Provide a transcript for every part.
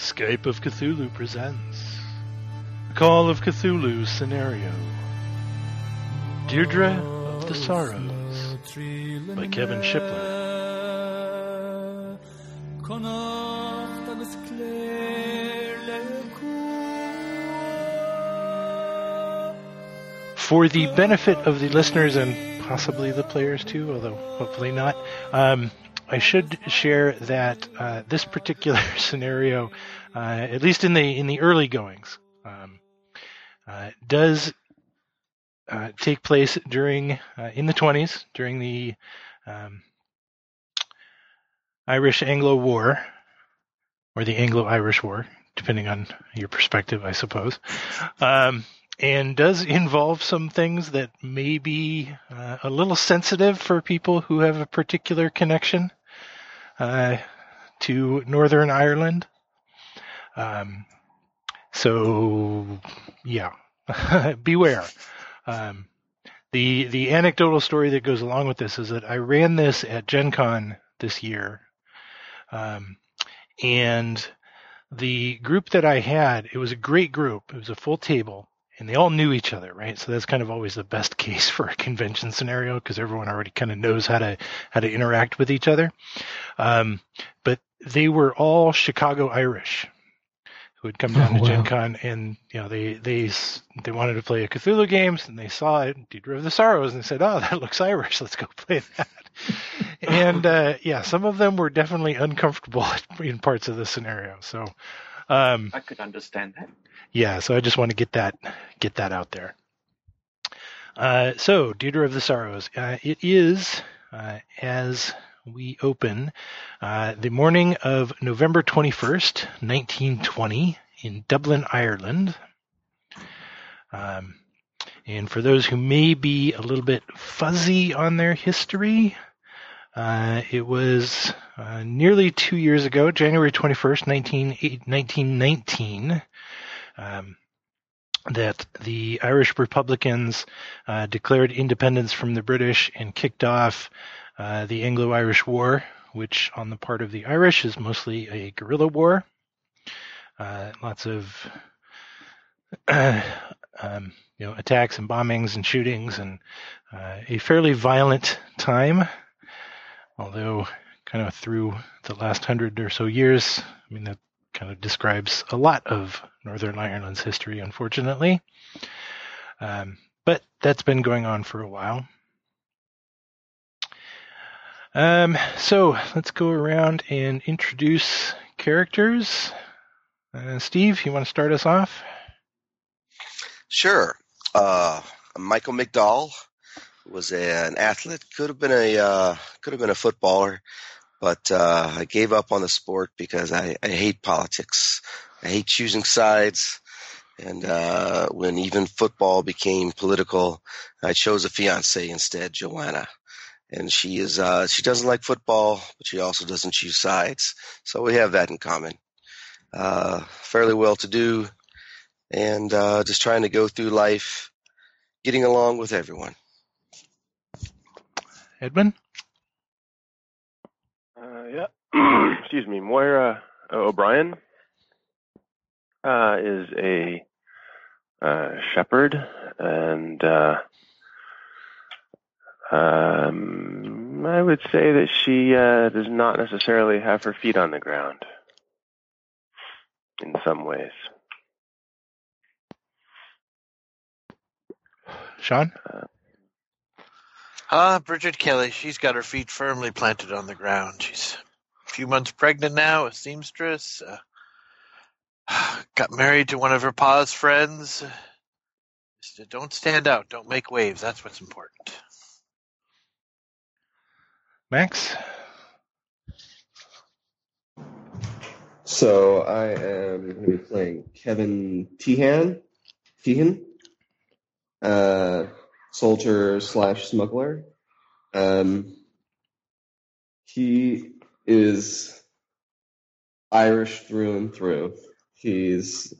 Skype of Cthulhu presents the Call of Cthulhu scenario. Deirdre of the Sorrows by Kevin Shipler. For the benefit of the listeners and possibly the players too, although hopefully not, I should share that this particular scenario, at least in the early goings, does take place during in the 1920s during the Irish-Anglo War, or the Anglo-Irish War, depending on your perspective, I suppose, and does involve some things that may be a little sensitive for people who have a particular connection to Northern Ireland. So, yeah, beware. The anecdotal story that goes along with this is that I ran this at Gen Con this year, and the group that I had, it was a great group. It was a full table, and they all knew each other, right? So that's kind of always the best case for a convention scenario, because everyone already kind of knows how to interact with each other. But they were all Chicago Irish who had come down to Gen Con, and they wanted to play a Cthulhu games, and they saw it, Deirdre of the Sorrows, and they said, "Oh, that looks Irish. Let's go play that." And some of them were definitely uncomfortable in parts of the scenario. So I could understand that. Yeah, so I just want to get that out there. So, Deirdre of the Sorrows. It is, as we open, the morning of November 21st, 1920, in Dublin, Ireland. And for those who may be a little bit fuzzy on their history, it was nearly 2 years ago, January 21st, 1919, that the Irish Republicans declared independence from the British and kicked off the Anglo-Irish War, which on the part of the Irish is mostly a guerrilla war. Lots of attacks and bombings and shootings, and a fairly violent time. Although, kind of through the last 100 or so years, I mean, that kind of describes a lot of Northern Ireland's history, unfortunately. But that's been going on for a while. So let's go around and introduce characters. Steve, you want to start us off? Sure. Michael McDowell was an athlete. Could have been a footballer, but I gave up on the sport because I hate politics. I hate choosing sides, and when even football became political, I chose a fiancée instead, Joanna. And she doesn't like football, but she also doesn't choose sides. So we have that in common. Fairly well-to-do, and just trying to go through life, getting along with everyone. Edmund? Excuse me. Moira O'Brien is a shepherd, and I would say that she does not necessarily have her feet on the ground in some ways. Sean? Bridget Kelly, she's got her feet firmly planted on the ground. She's a few months pregnant now, a seamstress. Got married to one of her pa's friends. Don't stand out. Don't make waves. That's what's important. Max? So I am going to be playing Kevin Tehan, soldier / smuggler. He is Irish through and through. He's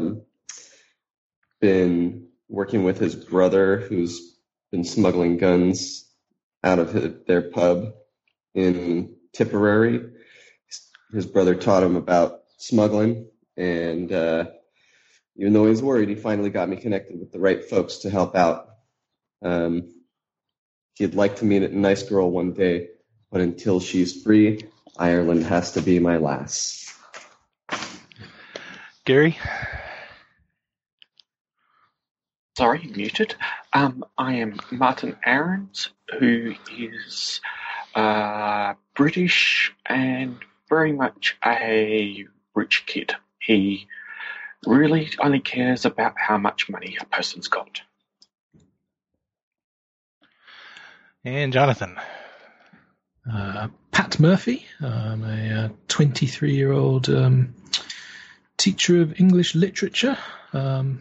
been working with his brother, who's been smuggling guns out of their pub in Tipperary. His brother taught him about smuggling, And even though he was worried, he finally got me connected with the right folks to help out. He'd like to meet a nice girl one day, but until she's free, Ireland has to be my lass. Gary? Sorry, muted. I am Martin Aarons, who is British and very much a rich kid. He really only cares about how much money a person's got. And Jonathan? Pat Murphy. I'm a 23-year-old teacher of English literature. I'm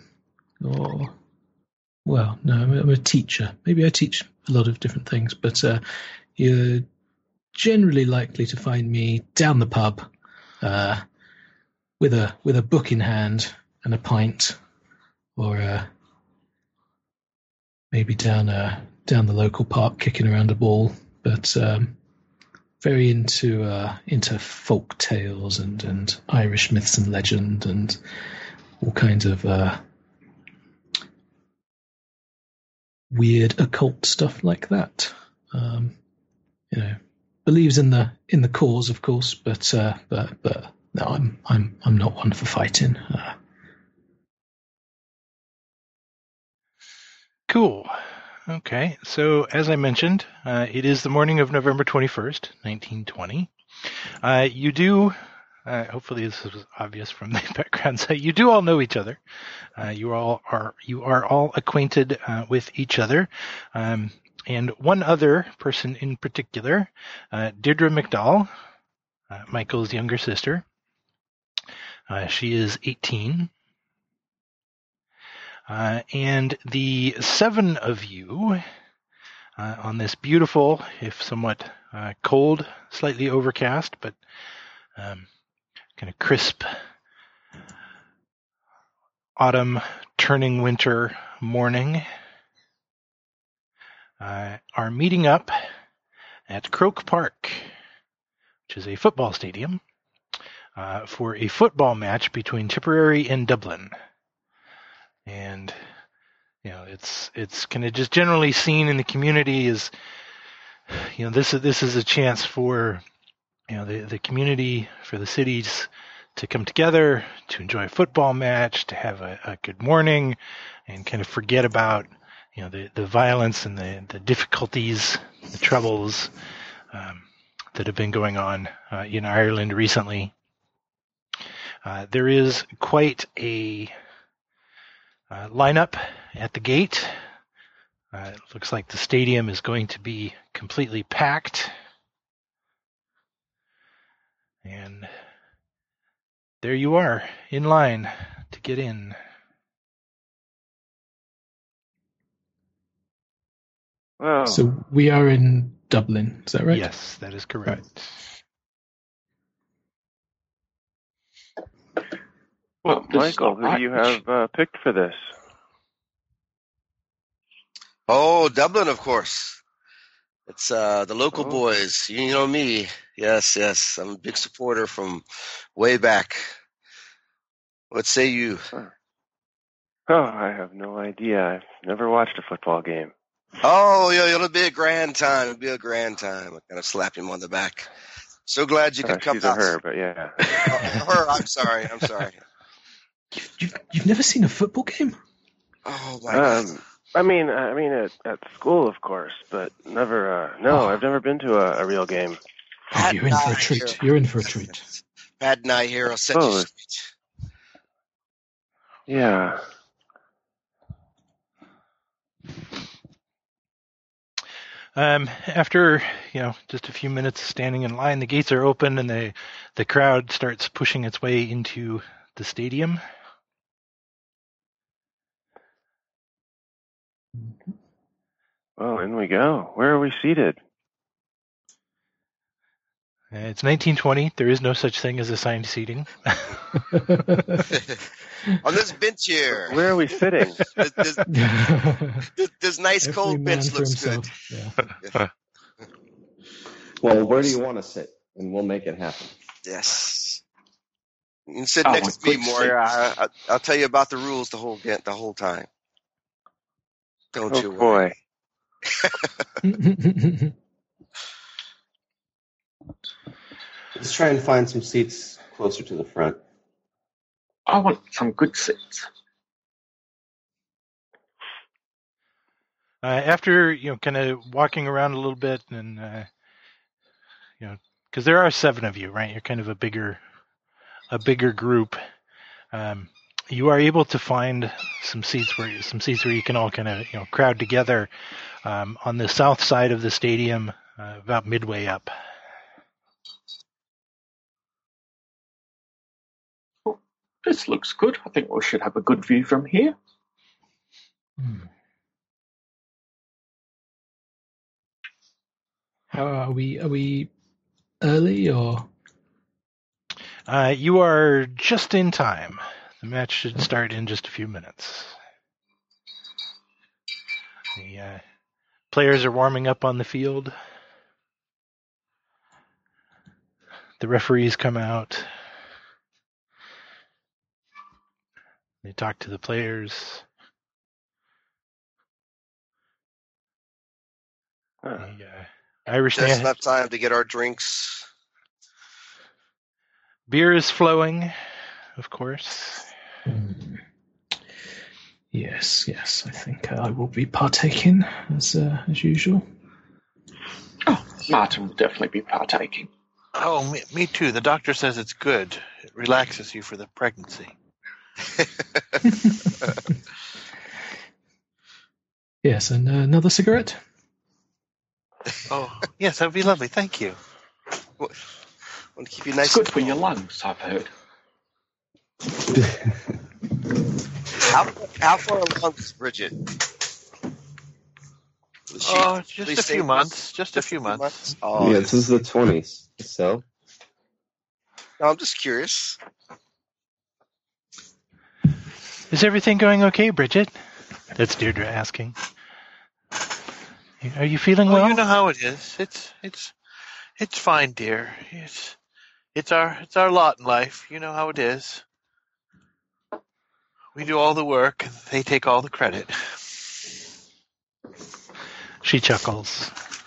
a teacher. Maybe I teach a lot of different things, but you're generally likely to find me down the pub with a book in hand and a pint, or maybe down the local park kicking around a ball. But very into folk tales and Irish myths and legend and all kinds of weird occult stuff like that. Believes in the cause, of course, but no, I'm not one for fighting. Cool. Okay, so as I mentioned, it is the morning of November 21st, 1920. You do, hopefully this was obvious from the background, you do all know each other. You are all acquainted with each other. And one other person in particular, Deirdre McDowell, Michael's younger sister. She is 18. And the 7 of you on this beautiful, if somewhat cold, slightly overcast, but kind of crisp autumn turning winter morning, are meeting up at Croke Park, which is a football stadium, for a football match between Tipperary and Dublin. And it's kind of just generally seen in the community as this is a chance for the community, for the cities to come together, to enjoy a football match, to have a good morning, and kind of forget about the violence and the difficulties, the troubles that have been going on in Ireland recently. There is quite a lineup at the gate. It looks like the stadium is going to be completely packed. And there you are, in line to get in. Wow. So we are in Dublin, is that right? Yes, that is correct. Well, Michael, who do you have picked for this? Oh, Dublin, of course. It's the local boys. You know me. Yes. I'm a big supporter from way back. What say you? Oh, I have no idea. I've never watched a football game. Oh, yeah, it'll be a grand time. It'll be a grand time. I kind of slap him on the back. So glad you could come she's out. Her, but yeah. Her, I'm sorry. You've never seen a football game? Oh, my God. I mean, at school, of course, but never. No, I've never been to a real game. Oh, you're in for a treat. You're in for a treat. Pat and I here will set you straight. Yeah. After just a few minutes of standing in line, the gates are open and the crowd starts pushing its way into the stadium. Well, in we go. Where are we seated? It's 1920. There is no such thing as assigned seating. On this bench here. Where are we sitting? This nice cold bench looks good. Yeah. Well, where do you want to sit? And we'll make it happen. Yes. You can sit Oh, next to me, good Maury. seats. I'll tell you about the rules the whole time. I'll tell you about the rules the whole time. Don't you worry. Boy. Let's try and find some seats closer to the front. I want some good seats. After kind of walking around a little bit, and because there are 7 of you, right? You're kind of a bigger group. You are able to find some seats where you can all kind of crowd together on the south side of the stadium, about midway up. This looks good. I think we should have a good view from here. How are we? Are we early or? You are just in time. The match should start in just a few minutes. The players are warming up on the field. The referees come out. They talk to the players. The Irish Just enough time to get our drinks. Beer is flowing, of course. Yes. I think I will be partaking as usual. Oh, Martin will definitely be partaking. Oh, me too. The doctor says it's good. It relaxes you for the pregnancy. Yes, and another cigarette? Oh, yes, that would be lovely. Thank you. Want to keep you nice. It's good for your lungs, I've heard. How far along is Bridget? Just a few months. Just a few months. Oh, yeah, this is the 20s. So? No, I'm just curious. Is everything going okay, Bridget? That's Deirdre asking. Are you feeling well? You know how it is. It's fine, dear. It's our lot in life. You know how it is. We do all the work, and they take all the credit. She chuckles.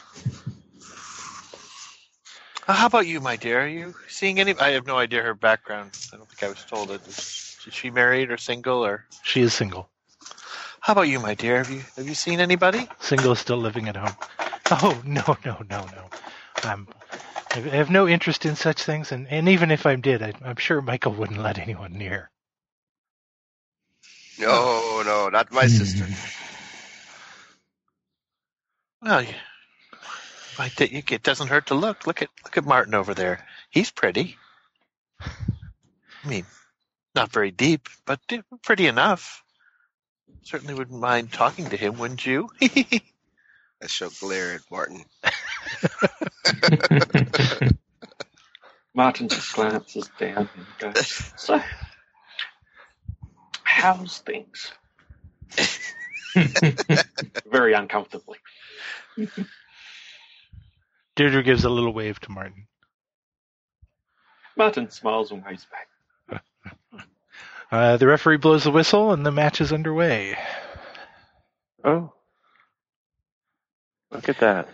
How about you, my dear? Are you seeing any? I have no idea her background. I don't think I was told it. Is she married or single or? She is single. How about you, my dear? Have you seen anybody? Single, still living at home. Oh, no. I have no interest in such things, and even if I did, I'm sure Michael wouldn't let anyone near. No, not my sister. Well, it doesn't hurt to look. Look at Martin over there. He's pretty. I mean, not very deep, but pretty enough. Certainly wouldn't mind talking to him, wouldn't you? I shall glare at Martin. Martin just glances down and goes, so, how's things? Very uncomfortably. Deirdre gives a little wave to Martin. Martin smiles and waves back. The referee blows the whistle, and the match is underway. Oh. Look at that.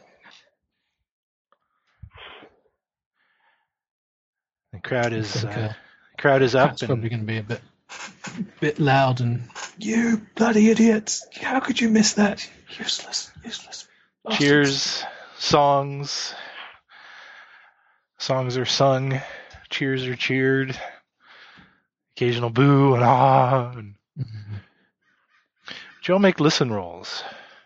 The crowd is up. It's probably going to be a bit loud and, you bloody idiots! How could you miss that? Useless. Bastards. Cheers, songs are sung, cheers are cheered, occasional boo and ah. And Would you all make listen rolls?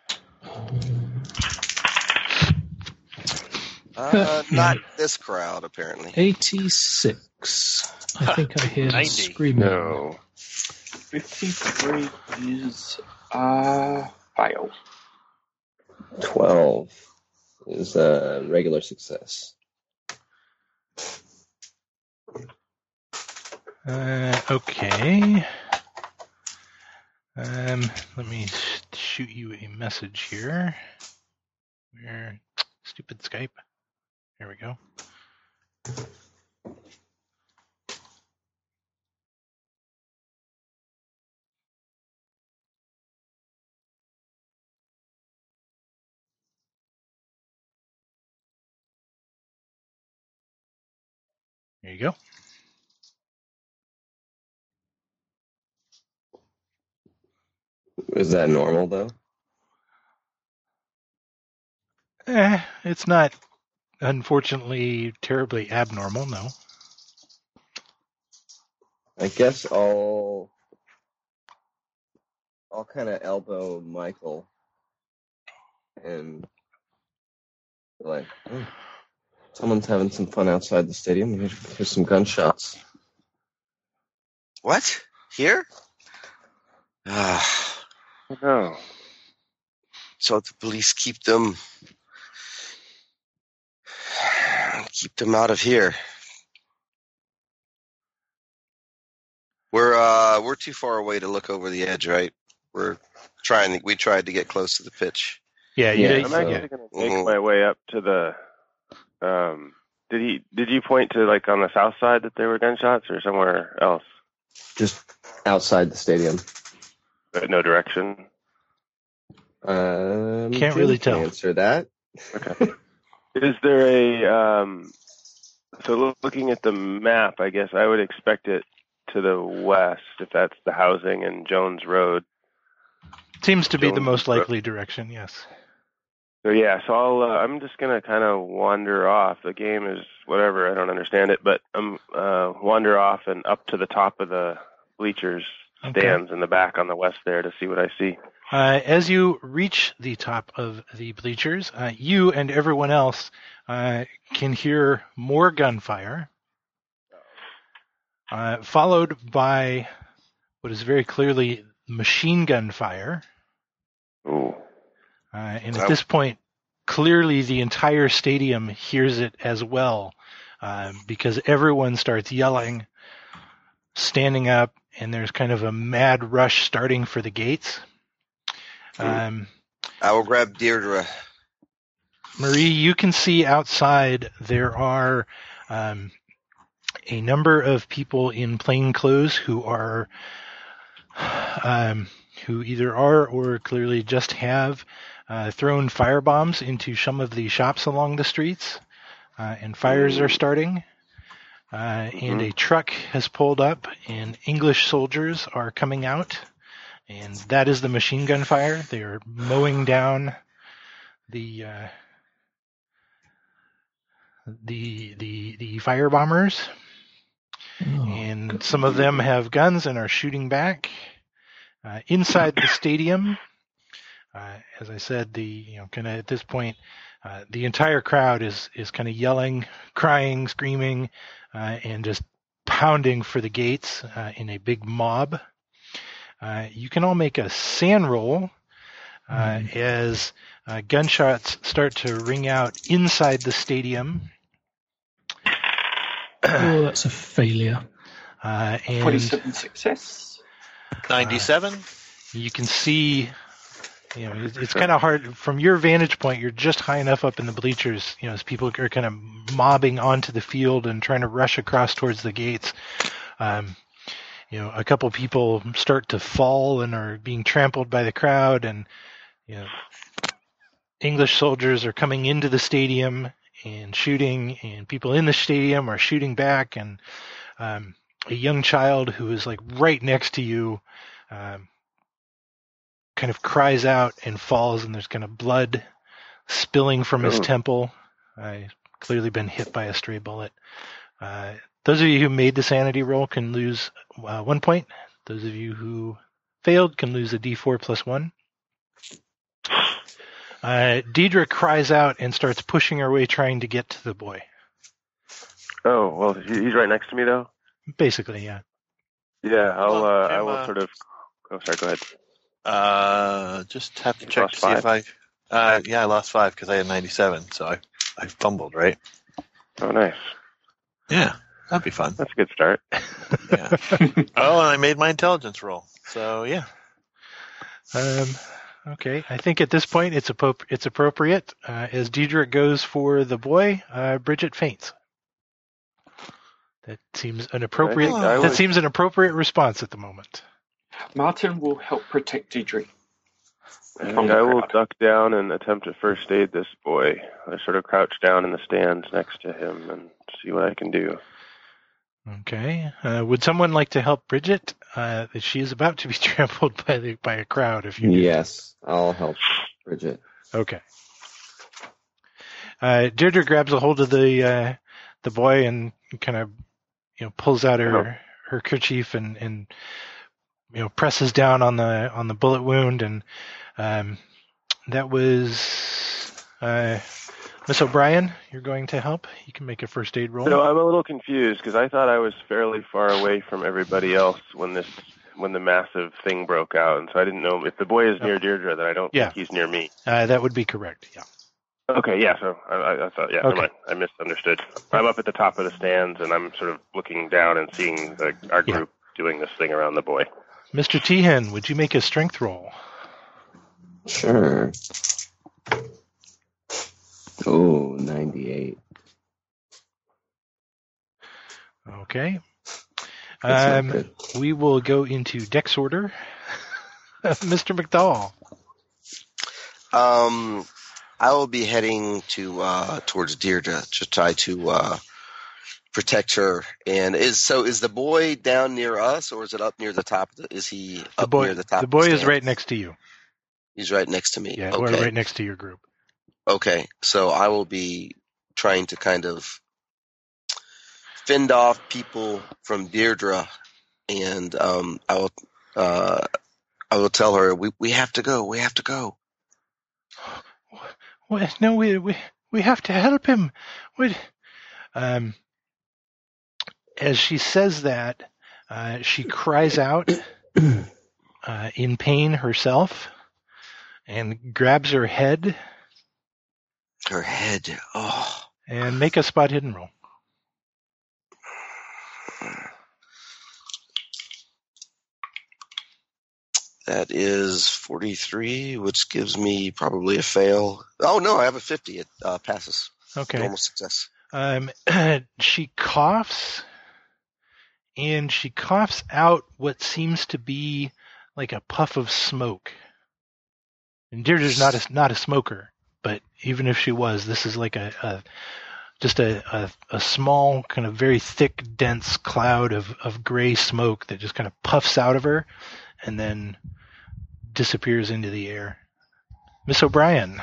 Not this crowd, apparently. 86. I think I hear 90. screaming. No. 53 is fail. 12 is a regular success. Okay. Let me shoot you a message here. Stupid Skype. There we go. There you go. Is that normal, though? It's not, unfortunately, terribly abnormal, no. I guess I'll kind of elbow Michael and like, oh, someone's having some fun outside the stadium. Here's some gunshots. What? Here? Ah, No. so the police keep them out of here. We're too far away to look over the edge, right? We tried to get close to the pitch. Yeah, Yeah, I'm actually going to make my way up to the. Did you point to like on the south side that there were gunshots or somewhere else? Just outside the stadium. But no direction. Can't Jim really can tell. answer that. Okay. Is there a so looking at the map, I guess I would expect it to the west if that's the housing and Jones Road. Seems to be the Jones most Road. likely direction, yes. So yeah, so I'm just gonna kind of wander off. The game is whatever, I don't understand it, but I'm wander off and up to the top of the bleachers stands in the back on the west there to see what I see. As you reach the top of the bleachers, you and everyone else can hear more gunfire, followed by what is very clearly machine gun fire. Ooh. And at this point, clearly the entire stadium hears it as well, because everyone starts yelling, standing up, and there's kind of a mad rush starting for the gates. I will grab Deirdre. Marie, you can see outside there are a number of people in plain clothes who are who either are or clearly just have thrown firebombs into some of the shops along the streets, and fires are starting. And a truck has pulled up, and English soldiers are coming out, and that is the machine gun fire. They are mowing down the fire bombers, and some of them have guns and are shooting back. Inside the stadium, as I said, kind of at this point, the entire crowd is kind of yelling, crying, screaming, and just pounding for the gates in a big mob. You can all make a SAN roll as gunshots start to ring out inside the stadium. Oh, that's a failure. And 27 success. 97? You can see, it's kind of hard from your vantage point. You're just high enough up in the bleachers, as people are kind of mobbing onto the field and trying to rush across towards the gates. A couple people start to fall and are being trampled by the crowd, and English soldiers are coming into the stadium and shooting, and people in the stadium are shooting back, and a young child who is like right next to you kind of cries out and falls, and there's kind of blood spilling from his temple. Clearly been hit by a stray bullet. Those of you who made the sanity roll can lose 1 point. Those of you who failed can lose a d4 plus 1. Deidre cries out and starts pushing her way trying to get to the boy. Oh, well, he's right next to me, though? Basically, yeah. Yeah, I will sort of... Oh, sorry, go ahead. Just have to check to see if I... I lost 5 because I had 97, so I fumbled, right? Oh, nice. Yeah, that'd be fun. That's a good start. Yeah. Oh, and I made my intelligence roll, so yeah. Okay, I think at this point it's appropriate. As Deidre goes for the boy, Bridget faints. That seems an appropriate. That seems an appropriate response at the moment. Martin will help protect Deidre. And I will duck down and attempt to first aid this boy. I sort of crouch down in the stands next to him and see what I can do. Okay. Would someone like to help Bridget? She is about to be trampled by a crowd. If you Yes, I'll help Bridget. Okay. Deirdre grabs a hold of the boy and kind of pulls out her kerchief and presses down on the bullet wound, and that was Miss O'Brien. You're going to help. You can make a first aid roll. So I'm a little confused because I thought I was fairly far away from everybody else when the massive thing broke out, and so I didn't know if the boy is near Deirdre, then I don't think he's near me. That would be correct. Yeah. Okay, yeah, so I thought, never mind. I misunderstood. I'm up at the top of the stands, and I'm sort of looking down and seeing our group doing this thing around the boy. Mr. Teehan, would you make a strength roll? Sure. Oh, 98. Okay. That's not good. We will go into Dex order. Mr. McDowell. I will be heading towards Deirdre to try to protect her. And is the boy down near us, or is it up near the top? Is he up near the top? The boy is right next to you. He's right next to me. Yeah, okay. We're right next to your group. Okay, so I will be trying to kind of fend off people from Deirdre, and I will tell her we have to go. We have to go. What? No, we have to help him. What? As she says that, she cries out in pain herself and grabs her head. Her head. Oh. And make a spot hidden roll. That is 43, which gives me probably a fail. Oh, no, I have a 50. It passes. Okay. Normal success. She coughs, and she coughs out what seems to be like a puff of smoke. And Deirdre's not a smoker, but even if she was, this is like just a small, kind of very thick, dense cloud of gray smoke that just kind of puffs out of her and then disappears into the air. Miss O'Brien.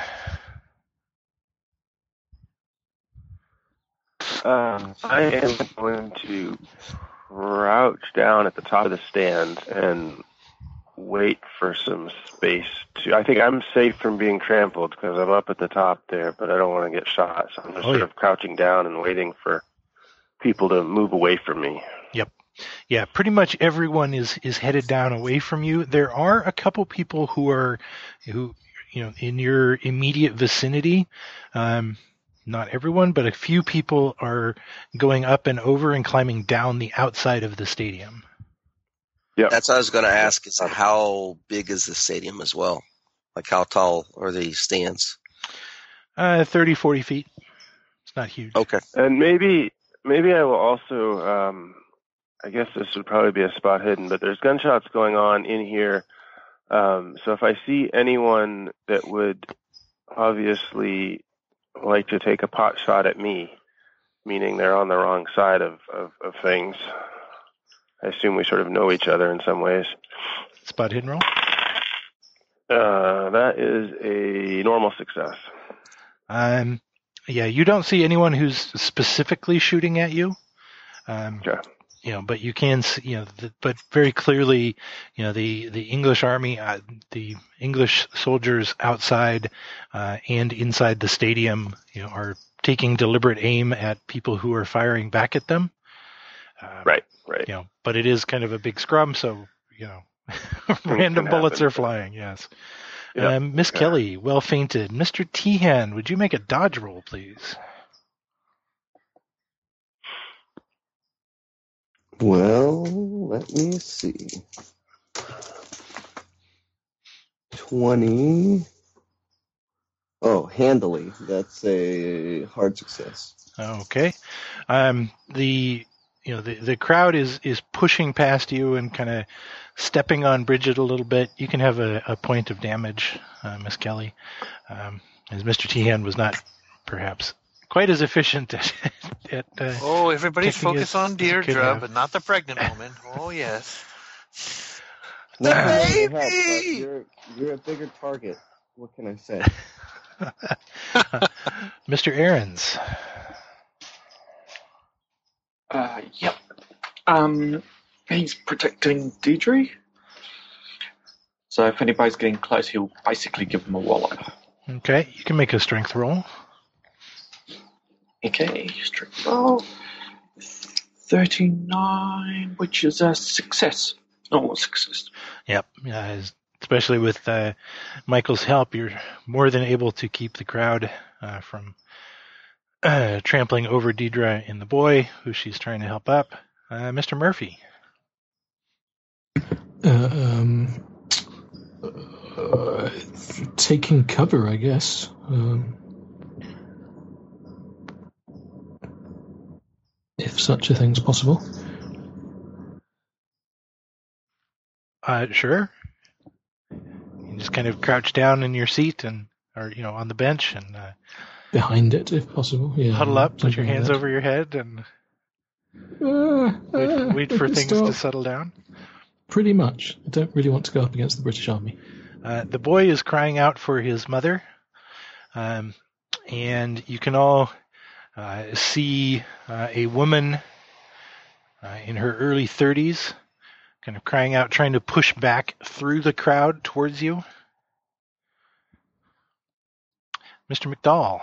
I am going to crouch down at the top of the stand and wait for some space I think I'm safe from being trampled because I'm up at the top there, but I don't want to get shot. So I'm just sort of crouching down and waiting for people to move away from me. Yep. Yeah, pretty much everyone is headed down away from you. There are a couple people who in your immediate vicinity. Not everyone, but a few people are going up and over and climbing down the outside of the stadium. Yeah, that's what I was going to ask. Is how big is the stadium as well? Like how tall are the stands? 30, 40 feet. It's not huge. Okay. And maybe I will also. I guess this would probably be a spot hidden, but there's gunshots going on in here. So if I see anyone that would obviously like to take a pot shot at me, meaning they're on the wrong side of things, I assume we sort of know each other in some ways. Spot hidden roll? That is a normal success. Yeah, you don't see anyone who's specifically shooting at you. Okay. But you can see, but very clearly, the English army, the English soldiers outside and inside the stadium, are taking deliberate aim at people who are firing back at them. Right. But it is kind of a big scrum, so random bullets are flying. Yes. Yep. Miss Kelly, well fainted. Mr. Teehan, would you make a dodge roll, please? Well, let me see. 20. Oh, handily. That's a hard success. Okay. The crowd is pushing past you and kind of stepping on Bridget a little bit. You can have a point of damage, Miss Kelly, as Mr. Teehan was not perhaps quite as efficient at everybody's kicking focused as on you could Deirdre, have. but not the pregnant woman. Oh, yes. Not The to help, baby! but you're a bigger target. What can I say? Mr. Ahrens. Yep. He's protecting Deidre. So if anybody's getting close, he'll basically give them a wallop. Okay, you can make a strength roll. Okay, strength roll. 39, which is a success. Normal success. Yep. Especially with Michael's help, you're more than able to keep the crowd from trampling over Deidre and the boy, who she's trying to help up. Mr. Murphy. Taking cover, I guess. If such a thing's possible. Sure. You just kind of crouch down in your seat or on the bench and Behind it, if possible. Yeah. huddle up, put your something like hands that. over your head, and wait for things to settle down. Pretty much. I don't really want to go up against the British Army. The boy is crying out for his mother, and you can all see a woman in her early 30s kind of crying out, trying to push back through the crowd towards you. Mr. McDowell.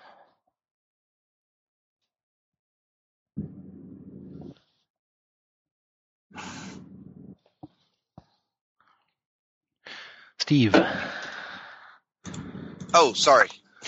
Steve. Oh, sorry.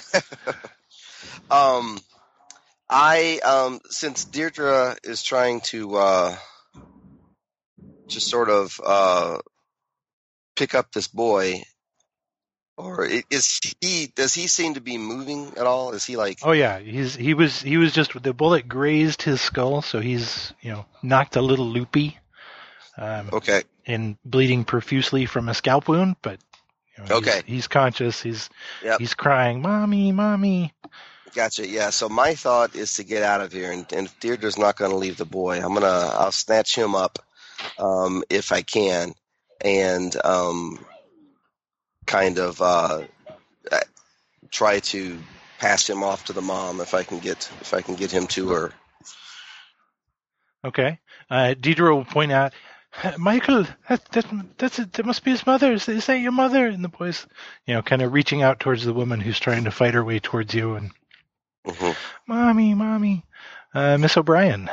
Since Deirdre is trying to just sort of pick up this boy, or does he seem to be moving at all? Is he like? Oh yeah, he was just, the bullet grazed his skull, so he's knocked a little loopy. Okay. And bleeding profusely from a scalp wound, but he's conscious. He's crying, "Mommy, mommy." Gotcha. Yeah. So my thought is to get out of here, and if Deirdre's not going to leave the boy, I'll snatch him up, if I can, and kind of try to pass him off to the mom if I can get him to her. Okay. Deidre will point out, "Michael, that must be his mother. Is that your mother?" And the boy's, kind of reaching out towards the woman who's trying to fight her way towards you. And mommy, mommy, Miss O'Brien.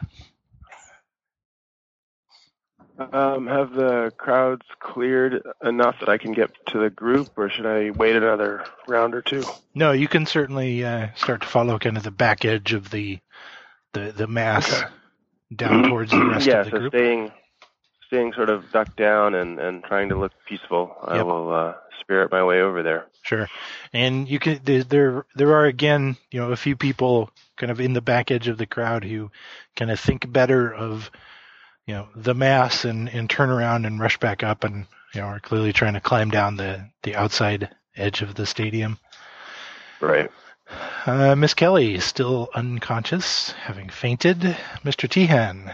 Have the crowds cleared enough that I can get to the group, or should I wait another round or two? No, you can certainly start to follow kind of the back edge of the mass down towards the rest of the group. Staying sort of ducked down and trying to look peaceful. Yep. I will spirit my way over there. Sure. And you can there are again, a few people kind of in the back edge of the crowd who kind of think better of the mass and turn around and rush back up, and are clearly trying to climb down the outside edge of the stadium. Right. Miss Kelly is still unconscious, having fainted. Mr. Tehan.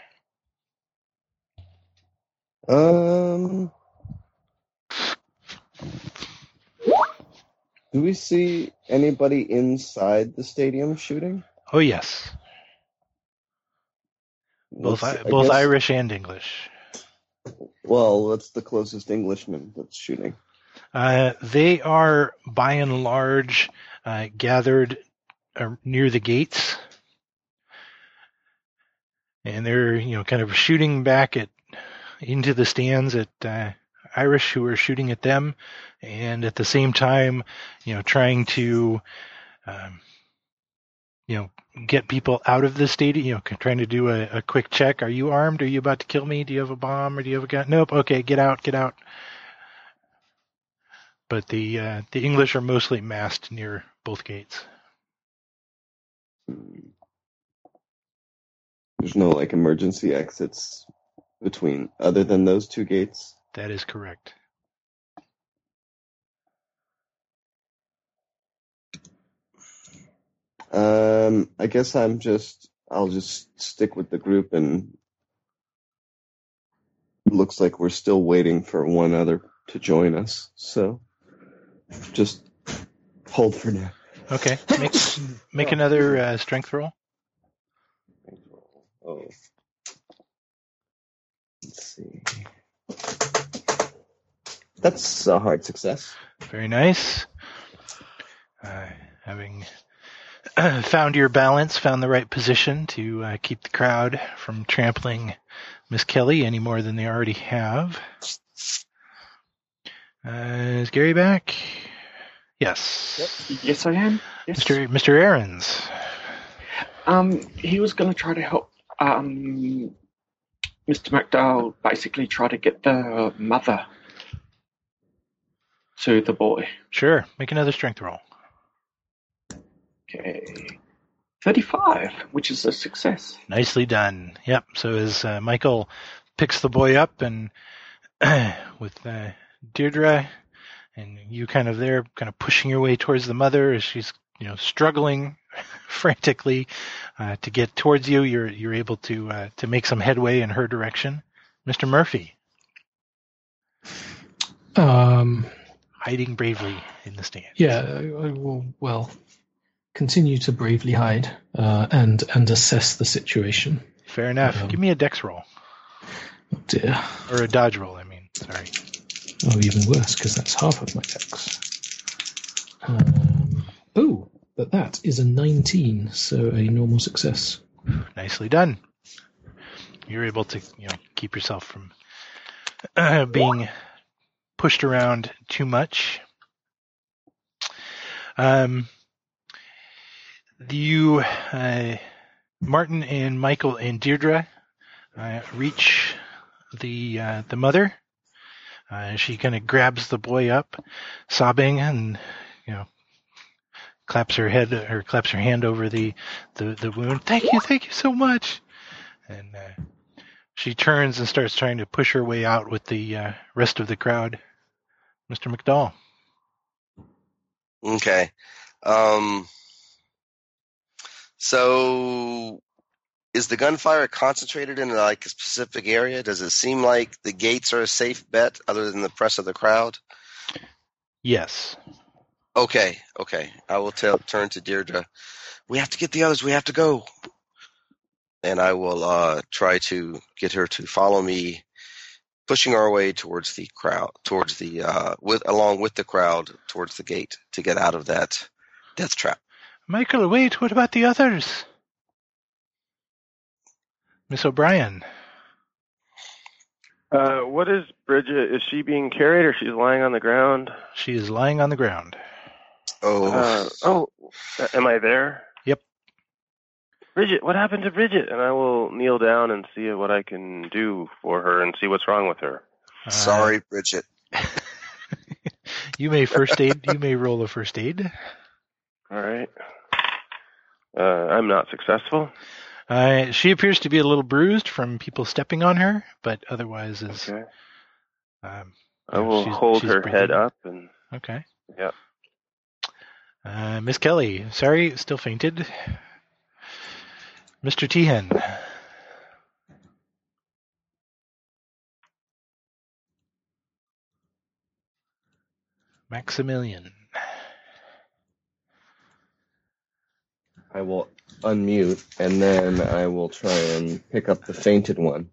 Do we see anybody inside the stadium shooting? Oh yes. Both Irish and English. Well, what's the closest Englishman that's shooting? They are, by and large, gathered near the gates, and they're kind of shooting back into the stands at Irish who are shooting at them, and at the same time, trying to get people out of the stadium, trying to do a quick check. Are you armed? Are you about to kill me? Do you have a bomb, or do you have a gun? Nope. Okay, get out. But the English are mostly massed near both gates. There's no emergency exits between other than those two gates? That is correct. I guess I'll just stick with the group, and it looks like we're still waiting for one other to join us. So just hold for now. Okay. Make another strength roll. Oh. Let's see. That's a hard success. Very nice. Having found your balance, found the right position to keep the crowd from trampling Miss Kelly any more than they already have. Is Gary back? Yes. Yep. Yes, I am. Yes. Mr. Aarons. He was going to try to help Mr. McDowell basically try to get the mother to the boy. Sure. Make another strength roll. Okay. 35, which is a success. Nicely done. Yep. So as Michael picks the boy up and with Deirdre and you kind of pushing your way towards the mother as she's, struggling frantically to get towards you, you're able to make some headway in her direction. Mr. Murphy. Hiding bravely in the stand. Yeah, I will, continue to bravely hide and assess the situation. Fair enough. Give me a dex roll. Oh dear. Or a dodge roll, I mean. Sorry. Oh, even worse, because that's half of my dex. But that is a 19, so a normal success. Nicely done. You're able to, keep yourself from being pushed around too much. Martin and Michael and Deirdre reach the mother. She kind of grabs the boy up, sobbing, and claps her hand over the wound. Thank you so much. And she turns and starts trying to push her way out with the rest of the crowd. Mr. McDowell. Okay. So is the gunfire concentrated in a specific area? Does it seem like the gates are a safe bet other than the press of the crowd? Yes. Okay. I will turn to Deirdre. We have to get the others. We have to go. And I will try to get her to follow me, pushing our way towards the crowd, along with the crowd towards the gate to get out of that death trap. Michael, wait, what about the others? Miss O'Brien. What is Bridget? Is she being carried or she's lying on the ground? She is lying on the ground. Am I there? Yep. Bridget, what happened to Bridget? And I will kneel down and see what I can do for her and see what's wrong with her. Sorry, Bridget. You may first aid. You may roll a first aid. All right. I'm not successful. She appears to be a little bruised from people stepping on her, but otherwise is. Okay. I will hold her head up and. Okay. Yeah. Miss Kelly, sorry, still fainted. Mr. Tehan. Maximilian. I will unmute, and then I will try and pick up the fainted one.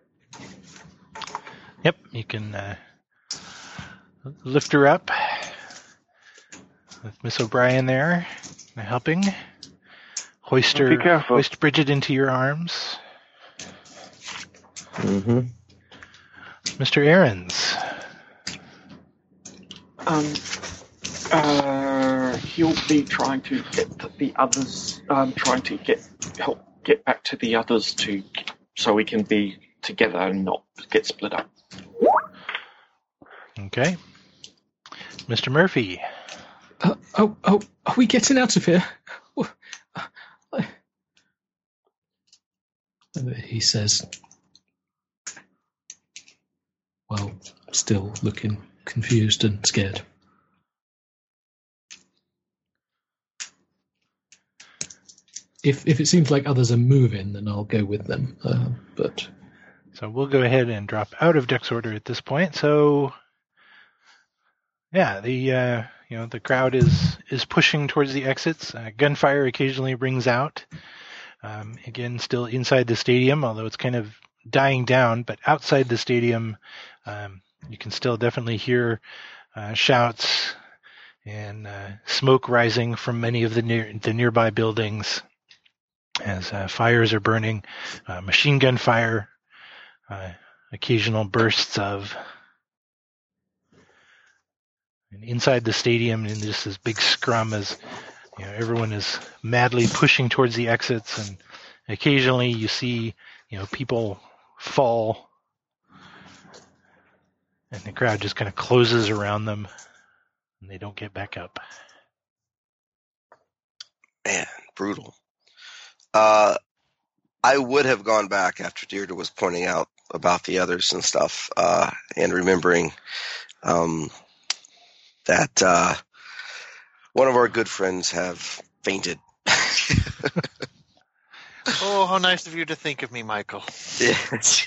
Yep, you can lift her up with Miss O'Brien there helping. Hoist Bridget into your arms. Mm-hmm. Mr. Aarons. He'll be trying to get the others, help get back to the others so we can be together and not get split up. Okay. Mr. Murphy. Are we getting out of here? He says, well, still looking confused and scared. if it seems like others are moving, then I'll go with them. But So we'll go ahead and drop out of Dex Order at this point. So, yeah, the crowd is pushing towards the exits. Gunfire occasionally rings out. Again, still inside the stadium, although it's kind of dying down. But outside the stadium, you can still definitely hear shouts and smoke rising from many of the nearby buildings as fires are burning. Machine gun fire. Occasional bursts of, and inside the stadium, and just this big scrum as everyone is madly pushing towards the exits, and occasionally you see people fall, and the crowd just kind of closes around them, and they don't get back up. Man, brutal. I would have gone back after Deirdre was pointing out about the others and stuff, and remembering that one of our good friends have fainted. Oh, how nice of you to think of me, Michael. Yes.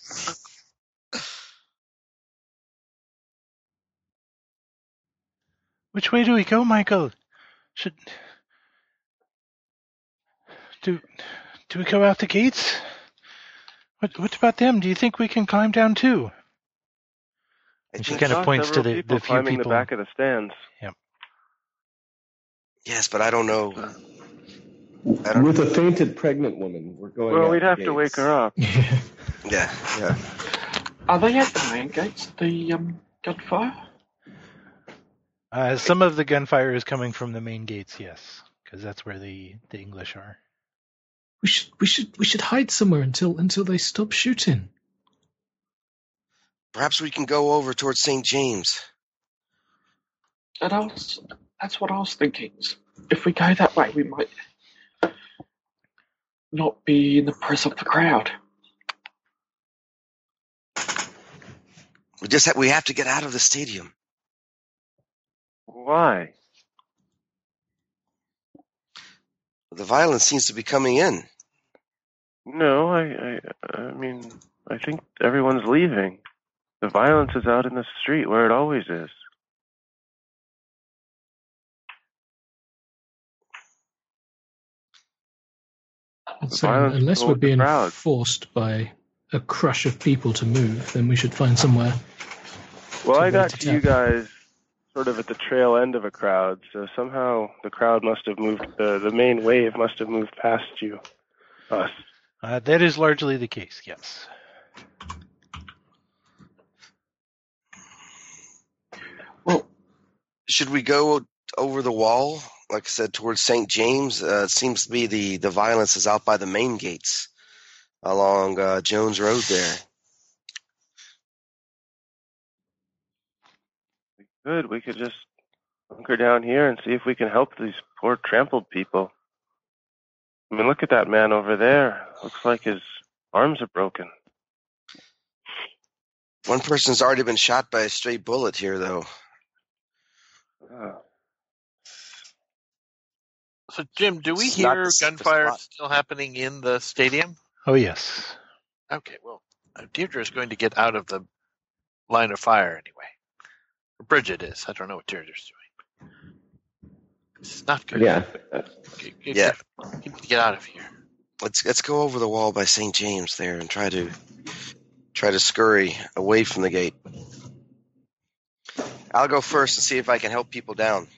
Which way do we go, Michael? Do we go out the gates? What about them? Do you think we can climb down too? And she kind of points to the few climbing people the back of the stands. Yep. Yes, but I don't know. With a fainted pregnant woman, we're going. Well, out we'd the have to wake gates. her up. Yeah. Are they at the main gates, the gunfire? Some of the gunfire is coming from the main gates, yes, because that's where the English are. we should hide somewhere until they stop shooting. Perhaps we can go over towards St. James. And that's what I was thinking. If we go that way, we might not be in the press of the crowd. We have to get out of the stadium. Why? The violence seems to be coming in. No, I mean, I think everyone's leaving. The violence is out in the street where it always is. So unless we're being forced by a crush of people to move, then we should find somewhere. Well, I got to you guys sort of at the trail end of a crowd, so somehow the crowd must have moved, the main wave must have moved past you, us. That is largely the case, yes. Well, should we go over the wall, like I said, towards St. James? It seems to be the violence is out by the main gates along Jones Road there. We could just hunker down here and see if we can help these poor trampled people. I mean, look at that man over there. Looks like his arms are broken. One person's already been shot by a stray bullet here, though. So, Jim, do we hear gunfire still happening in the stadium? Oh, yes. Okay, well, Deirdre is going to get out of the line of fire anyway. Bridget is. I don't know what Deirdre's doing. It's not good. Yeah. Get out of here. Let's go over the wall by St. James there and try to scurry away from the gate. I'll go first and see if I can help people down.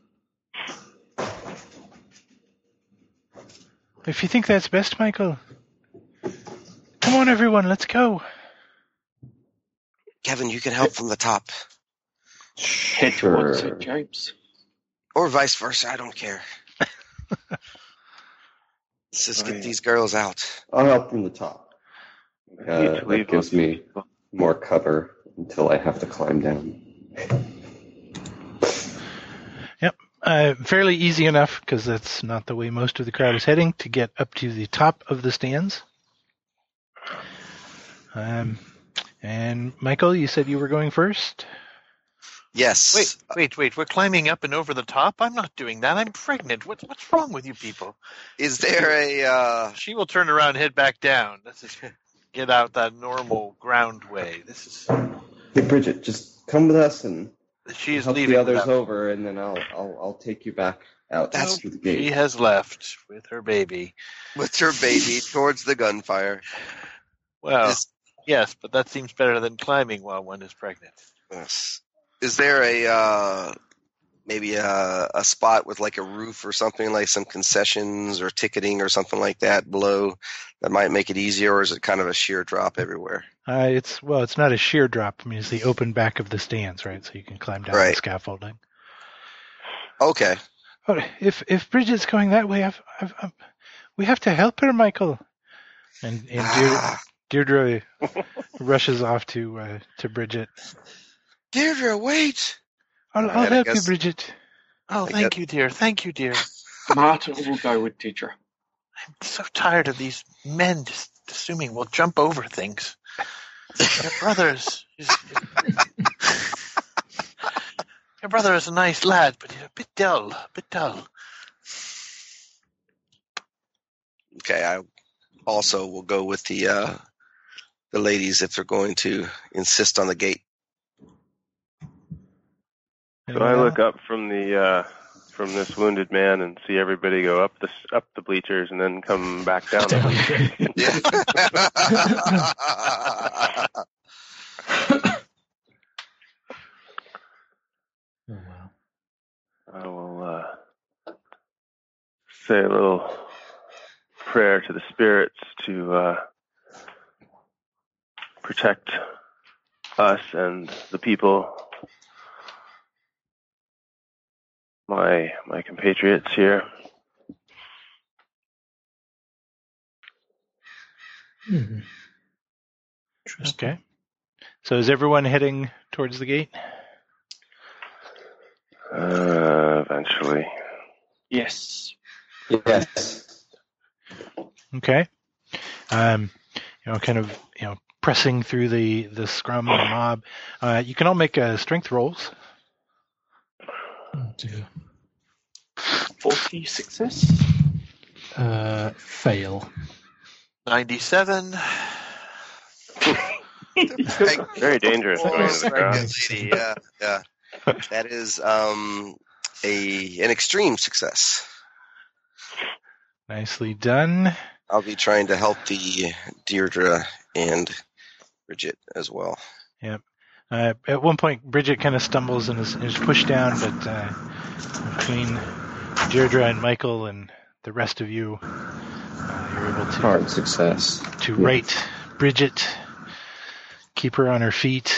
If you think that's best, Michael. Come on, everyone, let's go. Kevin, you can help from the top. Head towards St. James. Or vice versa, I don't care. Let's just get these girls out. I'll help from the top. That gives me more cover until I have to climb down. Yep. Fairly easy enough, because that's not the way most of the crowd is heading, to get up to the top of the stands. And Michael, you said you were going first? Yes. Wait. We're climbing up and over the top? I'm not doing that. I'm pregnant. What's wrong with you people? Is there a... She will turn around and head back down. Let's just get out that normal ground way. Hey, Bridget, just come with us and She is help leaving the others without- over, and then I'll take you back out That's- through the gate. She has left with her baby. with her baby towards the gunfire. Well, Is- yes, but that seems better than climbing while one is pregnant. Yes. Is there a maybe a spot with like a roof or something, like some concessions or ticketing or something like that below that might make it easier, or is it kind of a sheer drop everywhere? It's not a sheer drop. I mean, it's the open back of the stands, right? So you can climb down the Right. scaffolding. Okay. Oh, if Bridget's going that way, we have to help her, Michael. And Deirdre rushes off to Bridget. Deirdre, wait. I'll Alright, I help you, guess- Bridget. Oh, thank you, dear. Thank you, dear. Martin will go with Deidre. I'm so tired of these men just assuming we'll jump over things. Your brothers. Your brother is a nice lad, but he's a bit dull. Okay, I also will go with the ladies if they're going to insist on the gate. So I look up from this wounded man and see everybody go up the bleachers and then come back down. Yeah. Oh, wow. I will say a little prayer to the spirits to protect us and the people, my compatriots here. Hmm. Interesting. Okay. So is everyone heading towards the gate? Eventually. Yes. Yes. Okay. Kind of, pressing through the scrum and the mob. You can all make strength rolls. Oh, dear. 40 success. Fail. 97. Very dangerous going into the ground. Lady, yeah. That is an extreme success. Nicely done. I'll be trying to help the Deirdre and Bridget as well. Yep. At one point, Bridget kind of stumbles and is pushed down, but between Deirdre and Michael and the rest of you, you're able to Hard success. right Bridget, keep her on her feet.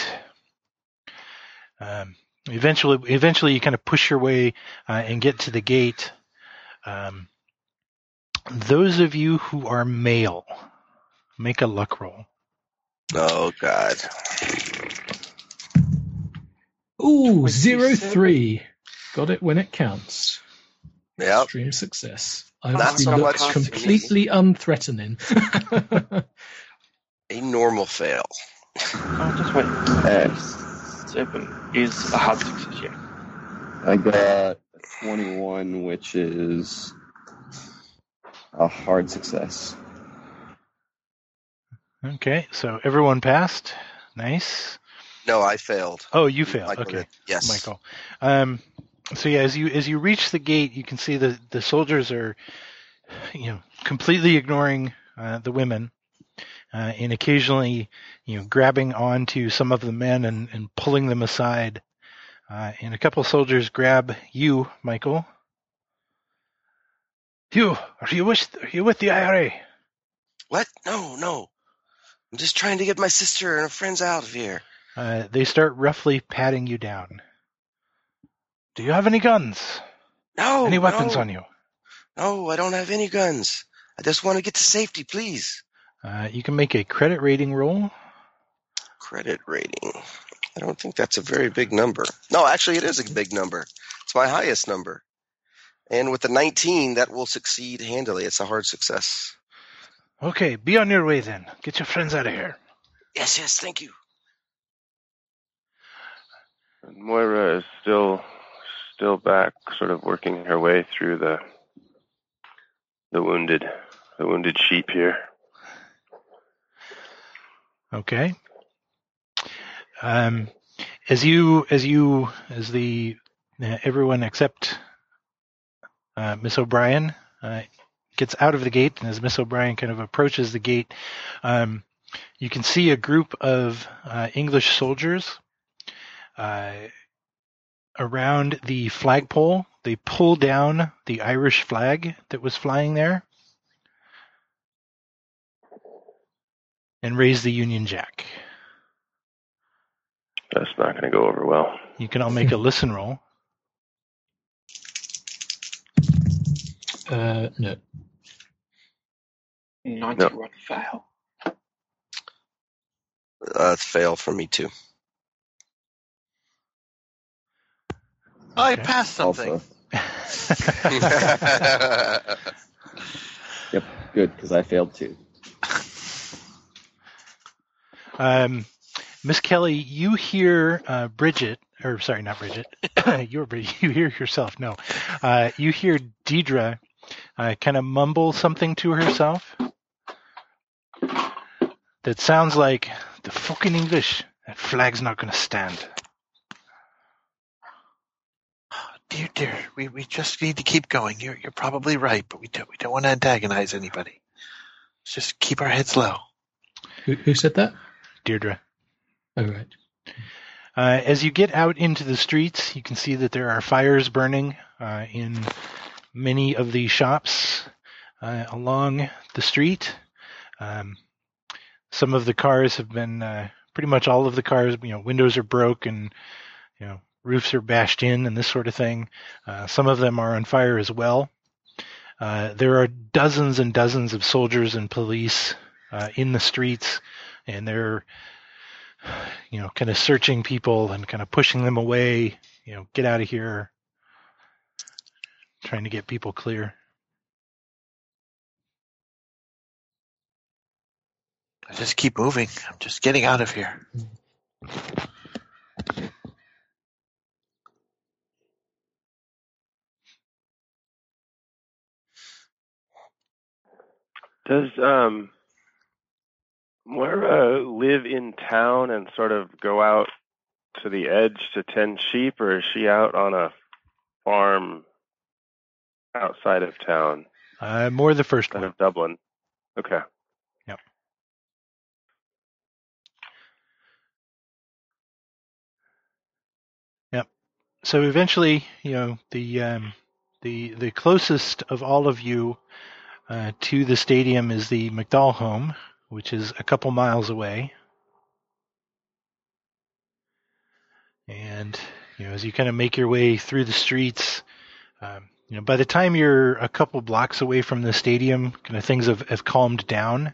Eventually, you kind of push your way and get to the gate. Those of you who are male, make a luck roll. Oh, God. Ooh, 0-3. Got it when it counts. Yep. Extreme success. I Not obviously so looked much completely unthreatening. A normal fail. Oh, just wait. 7 is a hard success, yeah. I got 21, which is a hard success. Okay, so everyone passed. Nice. No, I failed. Oh, you failed. Michael Okay, did. Yes. Michael. So yeah, as you reach the gate, you can see the soldiers are, completely ignoring the women, and occasionally, grabbing onto some of the men and pulling them aside. And a couple of soldiers grab you, Michael. Are you with the IRA? What? No. I'm just trying to get my sister and her friends out of here. They start roughly patting you down. Do you have any guns? No. Any weapons no. on you? No, I don't have any guns. I just want to get to safety, please. You can make a credit rating roll. Credit rating. I don't think that's a very big number. No, actually, it is a big number. It's my highest number. And with the 19, that will succeed handily. It's a hard success. Okay, be on your way then. Get your friends out of here. Yes, thank you. Moira is still back, sort of working her way through the wounded sheep here. Okay. As everyone except Miss O'Brien gets out of the gate, and as Miss O'Brien kind of approaches the gate, you can see a group of English soldiers around the flagpole. They pull down the Irish flag that was flying there and raise the Union Jack. That's not going to go over well. You can all make a listen roll. No. 91 fail. Fail for me too. I passed something. Also. Yep, good, because I failed too. Miss Kelly, you hear Bridget, or sorry, not Bridget. You hear yourself. No, you hear Deidre kind of mumble something to herself that sounds like the fucking English. That flag's not going to stand. Dear, we just need to keep going. You're probably right, but we don't want to antagonize anybody. Let's just keep our heads low. Who said that? Deirdre. Oh, right. As you get out into the streets, you can see that there are fires burning in many of the shops along the street. Some of the cars have been, pretty much all of the cars, windows are broken, roofs are bashed in and this sort of thing. Some of them are on fire as well. There are dozens and dozens of soldiers and police in the streets, and they're kind of searching people and kind of pushing them away, get out of here, trying to get people clear. Just keep moving. I'm just getting out of here. Does Moira live in town and sort of go out to the edge to tend sheep, or is she out on a farm outside of town? More the first Outside one. of Dublin. Okay. Yep. Yep. So eventually, the closest of all of you to the stadium is the McDowell home, which is a couple miles away. And as you kind of make your way through the streets, by the time you're a couple blocks away from the stadium, kind of things have calmed down.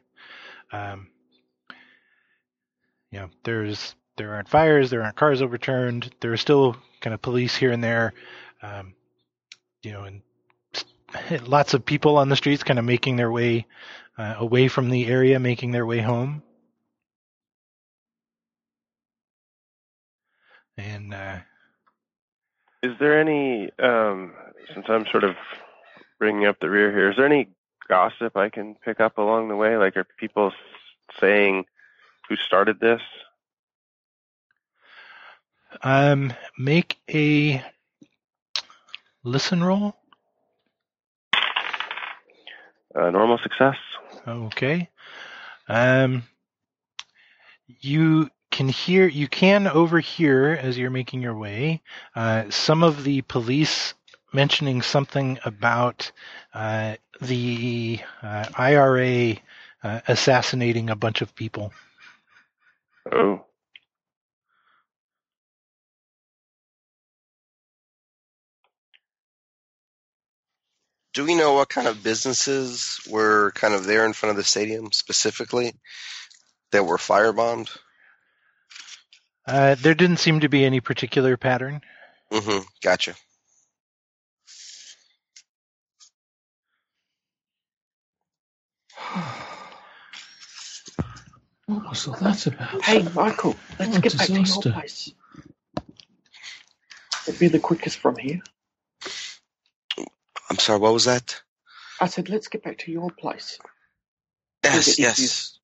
There aren't fires, there aren't cars overturned. There are still kind of police here and there, and lots of people on the streets kind of making their way away from the area, making their way home. And is there any, since I'm sort of bringing up the rear here, is there any gossip I can pick up along the way? Like, are people saying who started this? Make a listen roll. Normal success. Okay. You can overhear as you're making your way some of the police mentioning something about the IRA assassinating a bunch of people. Oh. Do we know what kind of businesses were kind of there in front of the stadium specifically that were firebombed? There didn't seem to be any particular pattern. Mm-hmm. Gotcha. What was all that about? Hey, Michael, let's get back to your disaster. place. It'd be the quickest from here. I'm sorry, what was that? I said, let's get back to your place. Yes, Okay, yes.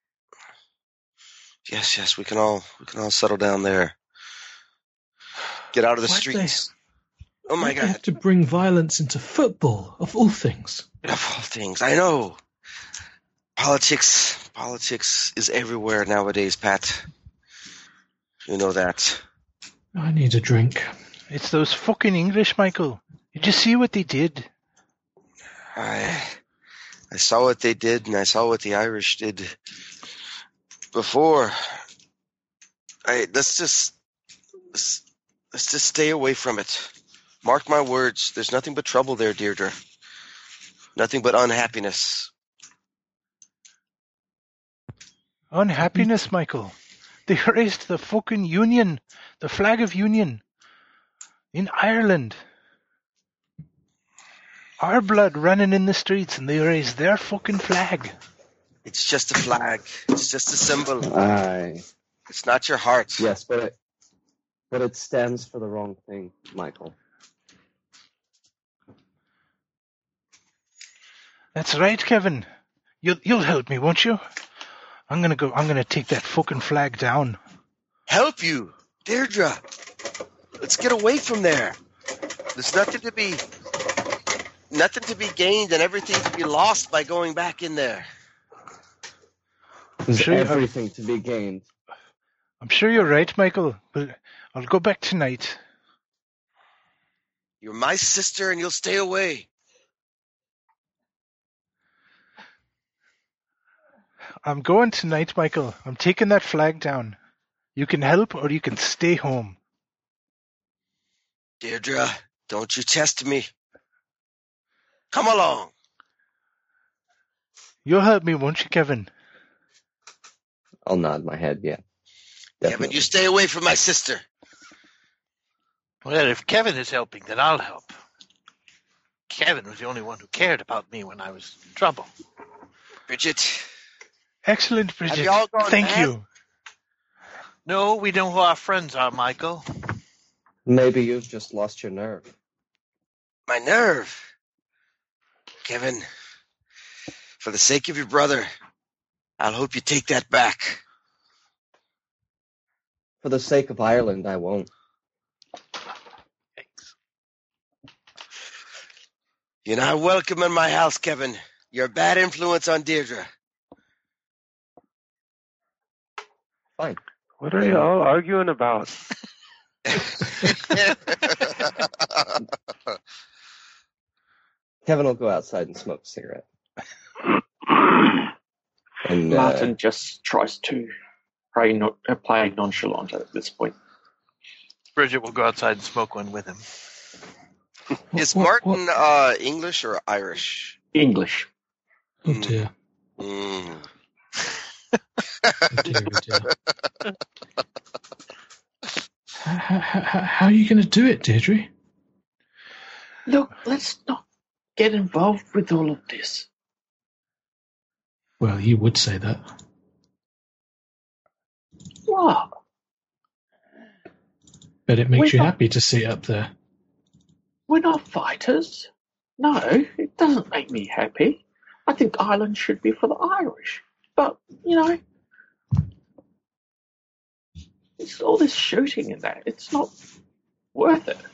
Yes, we can all settle down there. Get out of the Why'd streets. Oh my Why'd they God. have to bring violence into football, of all things? Of all things, I know. Politics is everywhere nowadays, Pat. You know that. I need a drink. It's those fucking English, Michael. Did you see what they did? I saw what they did, and I saw what the Irish did before. Let's just stay away from it. Mark my words. There's nothing but trouble there, Deirdre. Nothing but unhappiness. Unhappiness, Michael. They raised the fucking Union, the flag of Union, in Ireland. Our blood running in the streets, and they raised their fucking flag. It's just a flag. It's just a symbol. Aye. It's not your heart. Yes, but it stands for the wrong thing, Michael. That's right, Kevin. You'll help me, won't you? I'm gonna take that fucking flag down. Help you, Deirdre. Let's get away from there. There's nothing to be gained and everything to be lost by going back in there. There's Sure. everything to be gained. I'm sure you're right, Michael, but I'll go back tonight. You're my sister and you'll stay away. I'm going tonight, Michael. I'm taking that flag down. You can help or you can stay home. Deirdre, don't you test me. Come along. You'll help me, won't you, Kevin? I'll nod my head, yeah. Kevin, Definitely. you stay away from my sister. Well, if Kevin is helping, then I'll help. Kevin was the only one who cared about me when I was in trouble. Bridget, Excellent, Bridget. you all gone Thank mad? you. No, we know who our friends are, Michael. Maybe you've just lost your nerve. my nerve. Kevin, for the sake of your brother, I'll hope you take that back. For the sake of Ireland, I won't. You're not welcome in my house, Kevin. You're a bad influence on Deirdre. Fine. What are y'all arguing about? Kevin will go outside and smoke a cigarette. And Martin just tries to play nonchalant at this point. Bridget will go outside and smoke one with him. Is What- Martin English or Irish? English. Oh dear. Mm. Oh dear, oh dear. How are you going to do it, Deirdre? Look, let's not get involved with all of this. Well, you would say that. What? But it makes We're you not- happy to see it up there. We're not fighters. No, it doesn't make me happy. I think Ireland should be for the Irish. But, you know, it's all this shooting and that. It's not worth it.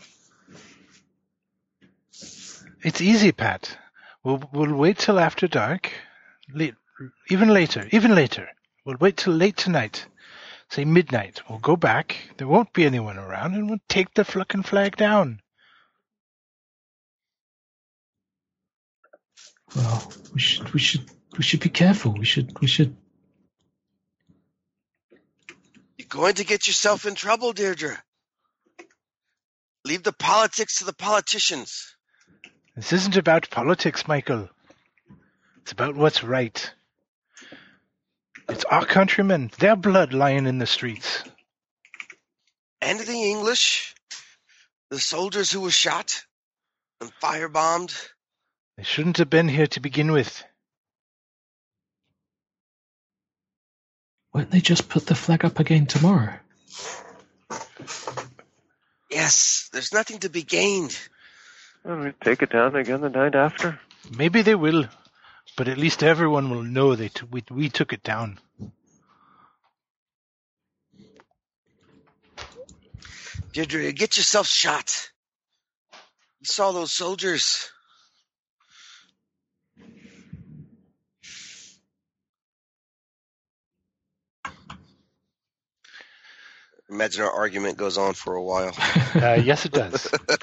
It's easy, Pat. We'll wait till after dark. Even later. We'll wait till late tonight. Say midnight. We'll go back. There won't be anyone around, and we'll take the fucking flag down. Well, we should be careful. We should. You're going to get yourself in trouble, Deirdre. Leave the politics to the politicians. This isn't about politics, Michael. It's about what's right. It's our countrymen, their blood lying in the streets. And the English, the soldiers who were shot and firebombed. They shouldn't have been here to begin with. Won't they just put the flag up again tomorrow? Yes, there's nothing to be gained. Well, we take it down again the night after. Maybe they will, but at least everyone will know we took it down. Deirdre, get yourself shot. You saw those soldiers. Imagine our argument goes on for a while. Yes, it does.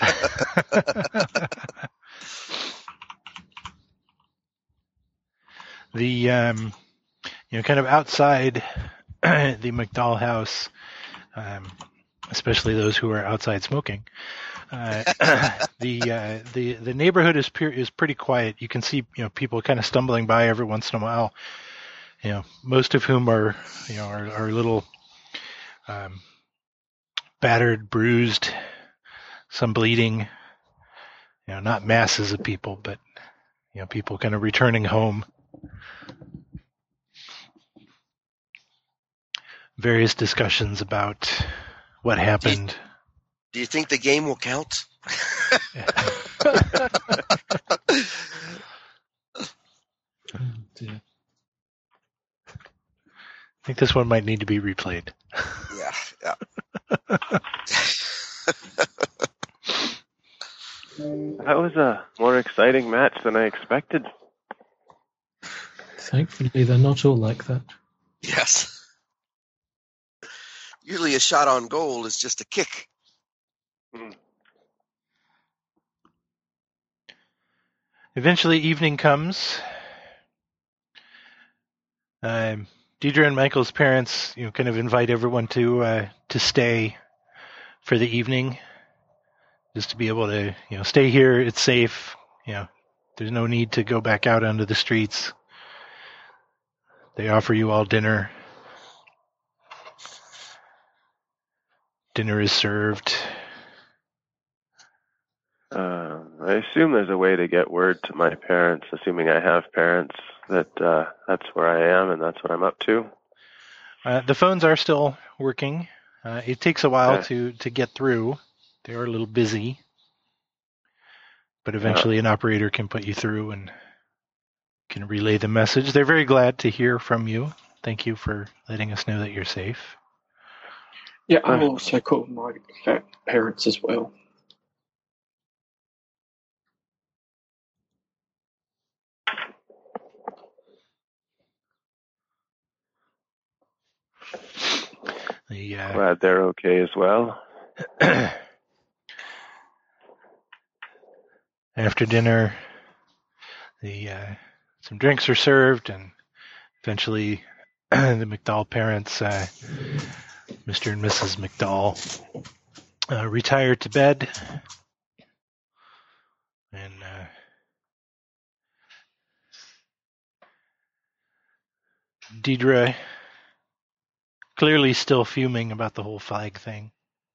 The kind of outside the McDowell house, especially those who are outside smoking. The neighborhood is pretty quiet. You can see people kind of stumbling by every once in a while. Most of whom are little battered, bruised, some bleeding. Not masses of people, but people kind of returning home. Various discussions about what happened. Do you think the game will count? Oh, dear. I think this one might need to be replayed. Yeah. That was a more exciting match than I expected. Thankfully, they're not all like that. Yes. Usually a shot on goal is just a kick. Eventually, evening comes. Deidre and Michael's parents, kind of invite everyone to stay for the evening, just to be able to, stay here. It's safe. There's no need to go back out onto the streets. They offer you all dinner. Dinner is served. I assume there's a way to get word to my parents, assuming I have parents, that that's where I am and that's what I'm up to. The phones are still working. It takes a while to get through. They are a little busy. But eventually an operator can put you through and can relay the message. They're very glad to hear from you. Thank you for letting us know that you're safe. Yeah, I also called my parents as well. Glad they're okay as well. After dinner, some drinks are served, and eventually the McDowell parents, Mr. and Mrs. McDowell, retire to bed. And Deidre, clearly still fuming about the whole flag thing.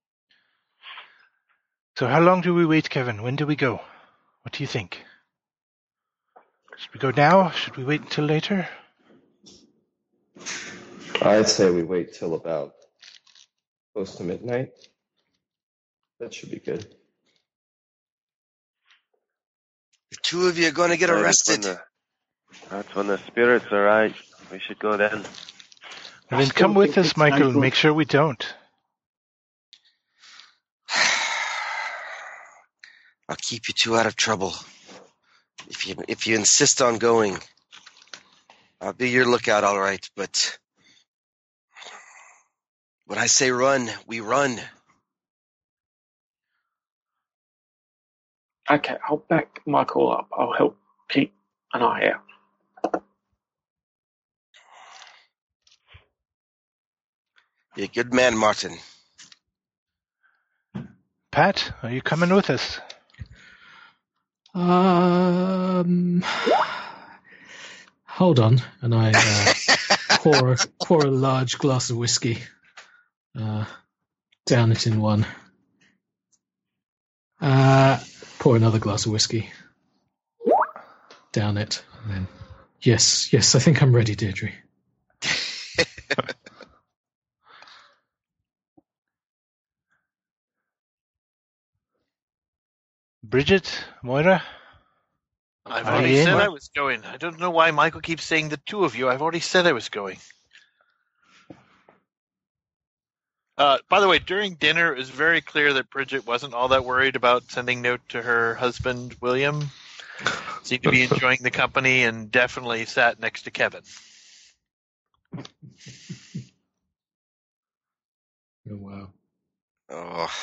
So how long do we wait, Kevin? When do we go? What do you think? Should we go now? Should we wait until later? I'd say we wait till about close to midnight. That should be good. The two of you are going to get arrested. That's when the spirits are right. We should go then. Well, then come with us, Michael, and make sure we don't. I'll keep you two out of trouble. If you insist on going, I'll be your lookout, all right. But when I say run, we run. Okay, I'll back Michael up. I'll help keep an eye out. You're a good man, Martin. Pat, are you coming with us? Hold on, and I pour a large glass of whiskey, down it in one. Pour another glass of whiskey, down it, and then yes, I think I'm ready, Deirdre. Bridget, Moira. I've Are already you in? said I was going. I don't know why Michael keeps saying the two of you. I've already said I was going. By the way, during dinner, it was very clear that Bridget wasn't all that worried about sending note to her husband, William. Seemed to be enjoying the company and definitely sat next to Kevin. Oh, wow. Oh.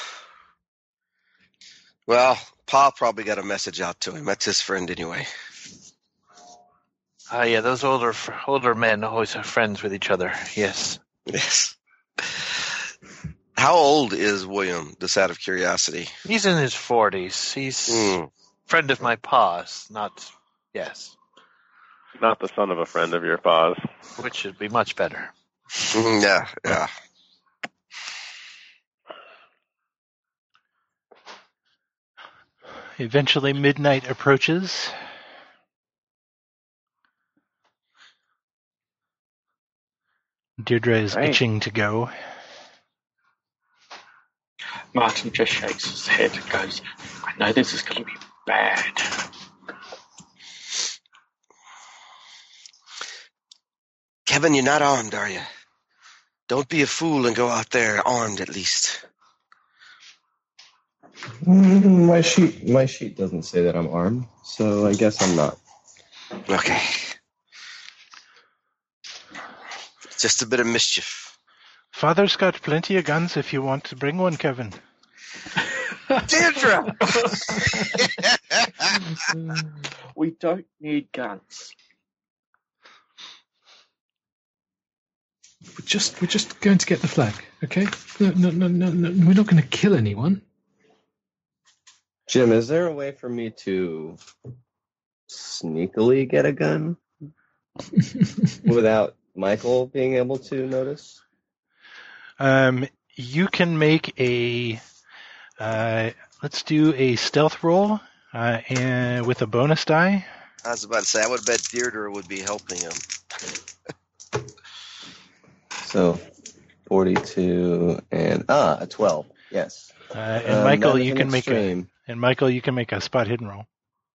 Well, Pa probably got a message out to him. That's his friend anyway. Yeah, those older men always have friends with each other. Yes. Yes. How old is William, just out of curiosity? He's in his 40s. He's a friend of my pa's, not... Yes. Not the son of a friend of your pa's. Which should be much better. Yeah. Eventually, midnight approaches. Deirdre is itching to go. Martin just shakes his head and goes, I know this is going to be bad. Kevin, you're not armed, are you? Don't be a fool and go out there armed, at least. My sheet doesn't say that I'm armed, so I guess I'm not. Okay. Just a bit of mischief. Father's got plenty of guns if you want to bring one, Kevin. Deirdre! We don't need guns. We're just going to get the flag, okay? No. We're not going to kill anyone. Jim, is there a way for me to sneakily get a gun without Michael being able to notice? You can make a... let's do a stealth roll and with a bonus die. I was about to say, I would bet Deirdre would be helping him. So, 42 and a 12. Yes. And Michael, that is you an can make extreme. a spot hidden roll.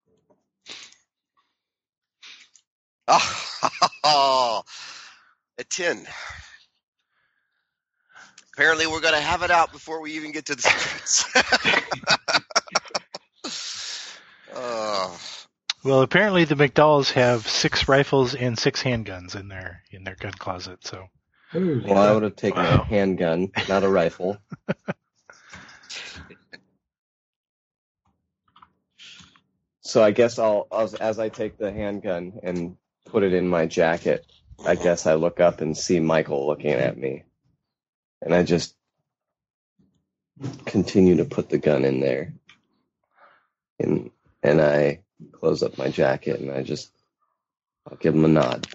Oh, a 10. Apparently, we're going to have it out before we even get to the streets. Well, apparently the McDowells have 6 rifles and 6 handguns in their gun closet. So, Well, I would have taken a handgun, not a rifle. So I guess as I take the handgun and put it in my jacket, I guess I look up and see Michael looking at me. And I just continue to put the gun in there. And I close up my jacket and I'll give him a nod.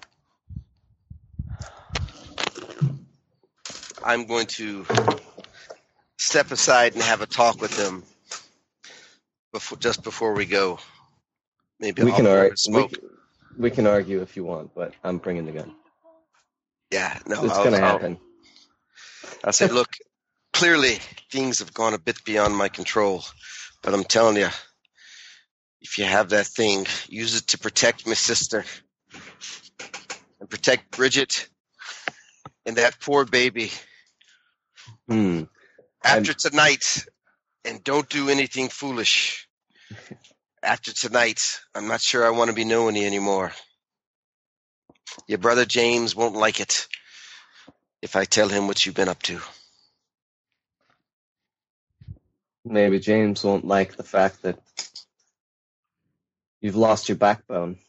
I'm going to step aside and have a talk with him just before we go. Maybe we I'll can argue. smoke. We can argue if you want, but I'm bringing the gun. Yeah, no, It's going to happen. I said, look, clearly things have gone a bit beyond my control, but I'm telling you, if you have that thing, use it to protect my sister and protect Bridget and that poor baby. After tonight, and don't do anything foolish. After tonight, I'm not sure I want to be knowing you anymore. Your brother James won't like it if I tell him what you've been up to. Maybe James won't like the fact that you've lost your backbone.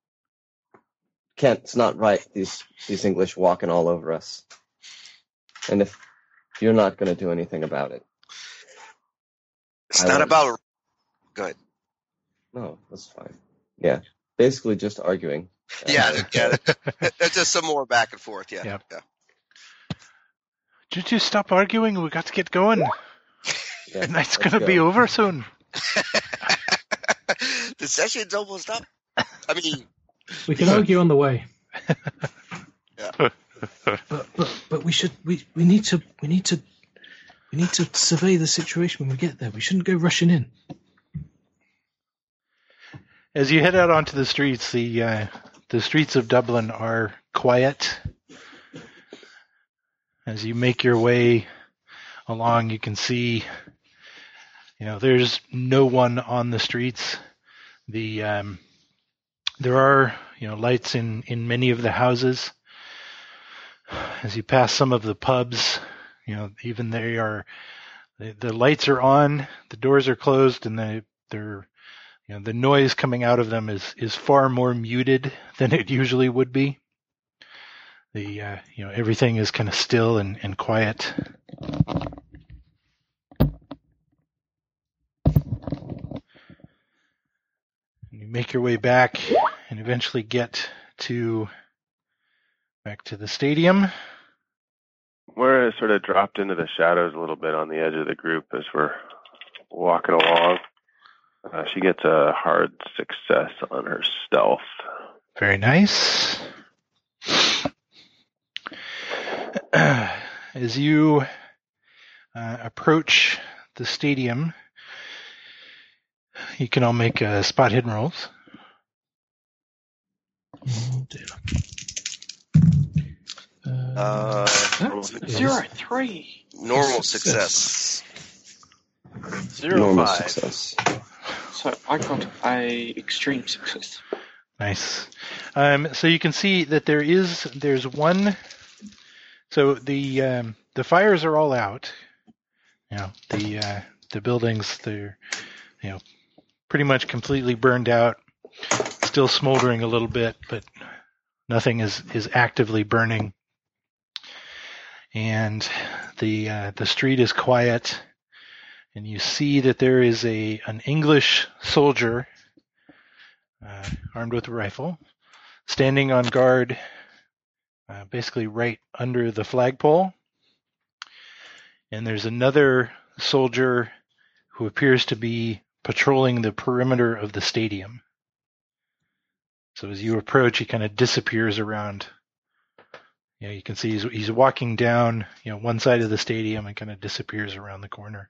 It's not right, these English walking all over us. And if you're not going to do anything about it. It's not about... Go ahead. No, that's fine. Yeah, basically just arguing. Yeah. There's just some more back and forth, yeah. Yep. Did you stop arguing? We got to get going. Yeah, The night's going to be over soon. The session's almost up. I mean... We can argue on the way. Yeah. But we need to survey the situation when we get there. We shouldn't go rushing in. As you head out onto the streets, the streets of Dublin are quiet. As you make your way along, you can see, there's no one on the streets. There are, lights in many of the houses. As you pass some of the pubs, even the lights are on, the doors are closed, and they're the noise coming out of them is far more muted than it usually would be. Everything is kind of still and quiet. And you make your way back and eventually get back to the stadium. We're sort of dropped into the shadows a little bit on the edge of the group as we're walking along. She gets a hard success on her stealth. Very nice. As you approach the stadium, you can all make spot hidden rolls. Oh, dear. 0-3. Normal success. Normal 0-5. success. So I got a extreme success. Nice. So you can see that there's one. So the fires are all out. The buildings, they're pretty much completely burned out. Still smoldering a little bit, but nothing is actively burning. And the street is quiet. And you see that there is an English soldier, armed with a rifle, standing on guard, basically right under the flagpole. And there's another soldier who appears to be patrolling the perimeter of the stadium. So as you approach, he kind of disappears around. You can see he's walking down, one side of the stadium and kind of disappears around the corner.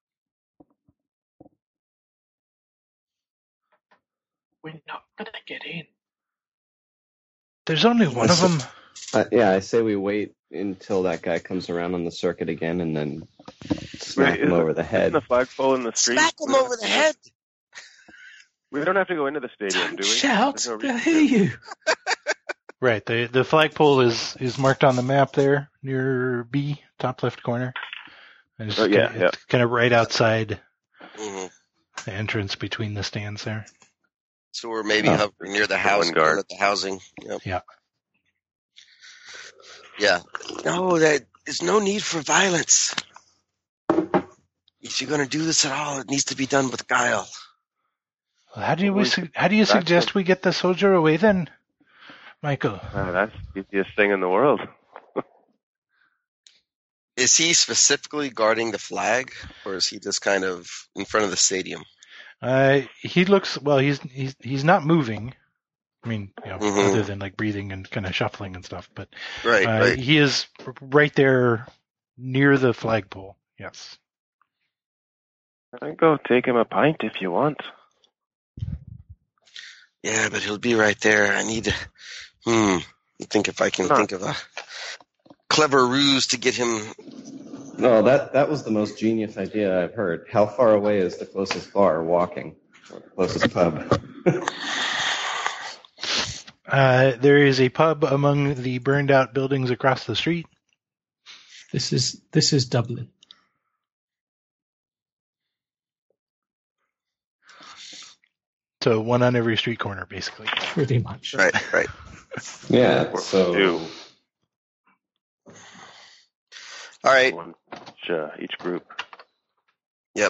We're not going to get in. There's only one of them. I say we wait until that guy comes around on the circuit again and then smack him over the head. Isn't the flagpole in the street? Smack him over the head! We don't have to go into the stadium, do we? Shout! There's no I reason hear to. you. Right. The flagpole is marked on the map there near B, top left corner. And it's it's kind of right outside the entrance between the stands there. So we're maybe hovering near the housing guard at the housing. Yep. Yeah. Yeah. No, there's no need for violence. If you're going to do this at all, it needs to be done with guile. Well, how do you suggest we get the soldier away then, Michael? That's the easiest thing in the world. Is he specifically guarding the flag, or is he just kind of in front of the stadium? He looks he's not moving. I mean, other than like breathing and kind of shuffling and stuff. But right. He is right there near the flagpole. Yes. I'd go take him a pint if you want. Yeah, but he'll be right there. I need to think if I can think of a clever ruse to get him. No, that was the most genius idea I've heard. How far away is the closest bar walking? Or the closest pub? There is a pub among the burned out buildings across the street. This is Dublin. So one on every street corner, basically. Pretty much. Right. Yeah, so... All right. Each group. Yep.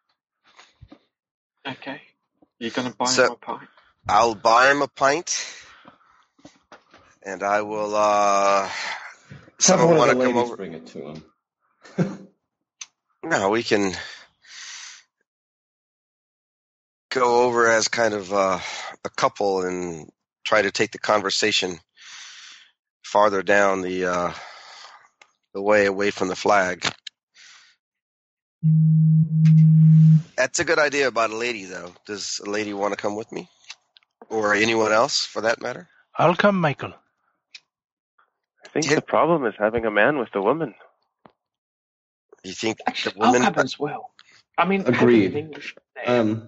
Okay. You're going to buy him a pint? I'll buy him a pint. And I will, someone want to come over? Bring it to him. No, we can go over as kind of a couple and try to take the conversation farther down the way away from the flag. That's a good idea about a lady, though. Does a lady want to come with me? Or anyone else, for that matter? I'll come, Michael. I think the problem is having a man with the woman. You think Actually, the woman... I'll come as well. I mean, Agreed. having an English there.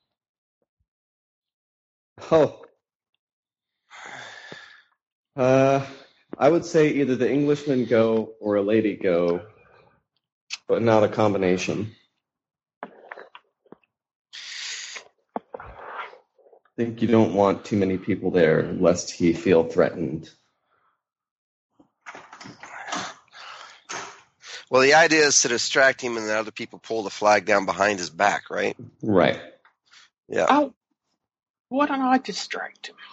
I would say either the Englishman go or a lady go, but not a combination. I think you don't want too many people there, lest he feel threatened. Well, the idea is to distract him and then other people pull the flag down behind his back, right? Right. Yeah. Oh, why don't I distract him?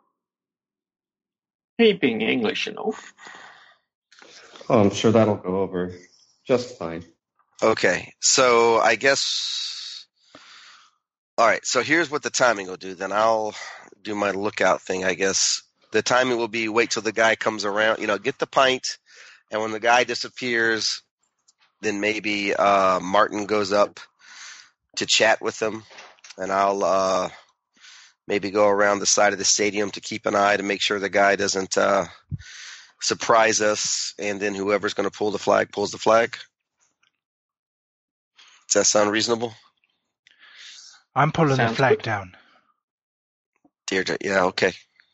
He being English and all. Oh, I'm sure that'll go over just fine. Okay, so I guess... All right, so here's what the timing will do. Then I'll do my lookout thing, I guess. The timing will be wait till the guy comes around, get the pint, and when the guy disappears, then maybe Martin goes up to chat with him, and I'll maybe go around the side of the stadium to keep an eye to make sure the guy doesn't surprise us, and then whoever's going to pull the flag pulls the flag. Does that sound reasonable? I'm pulling the Sounds flag good. down. Deirdre, yeah, okay.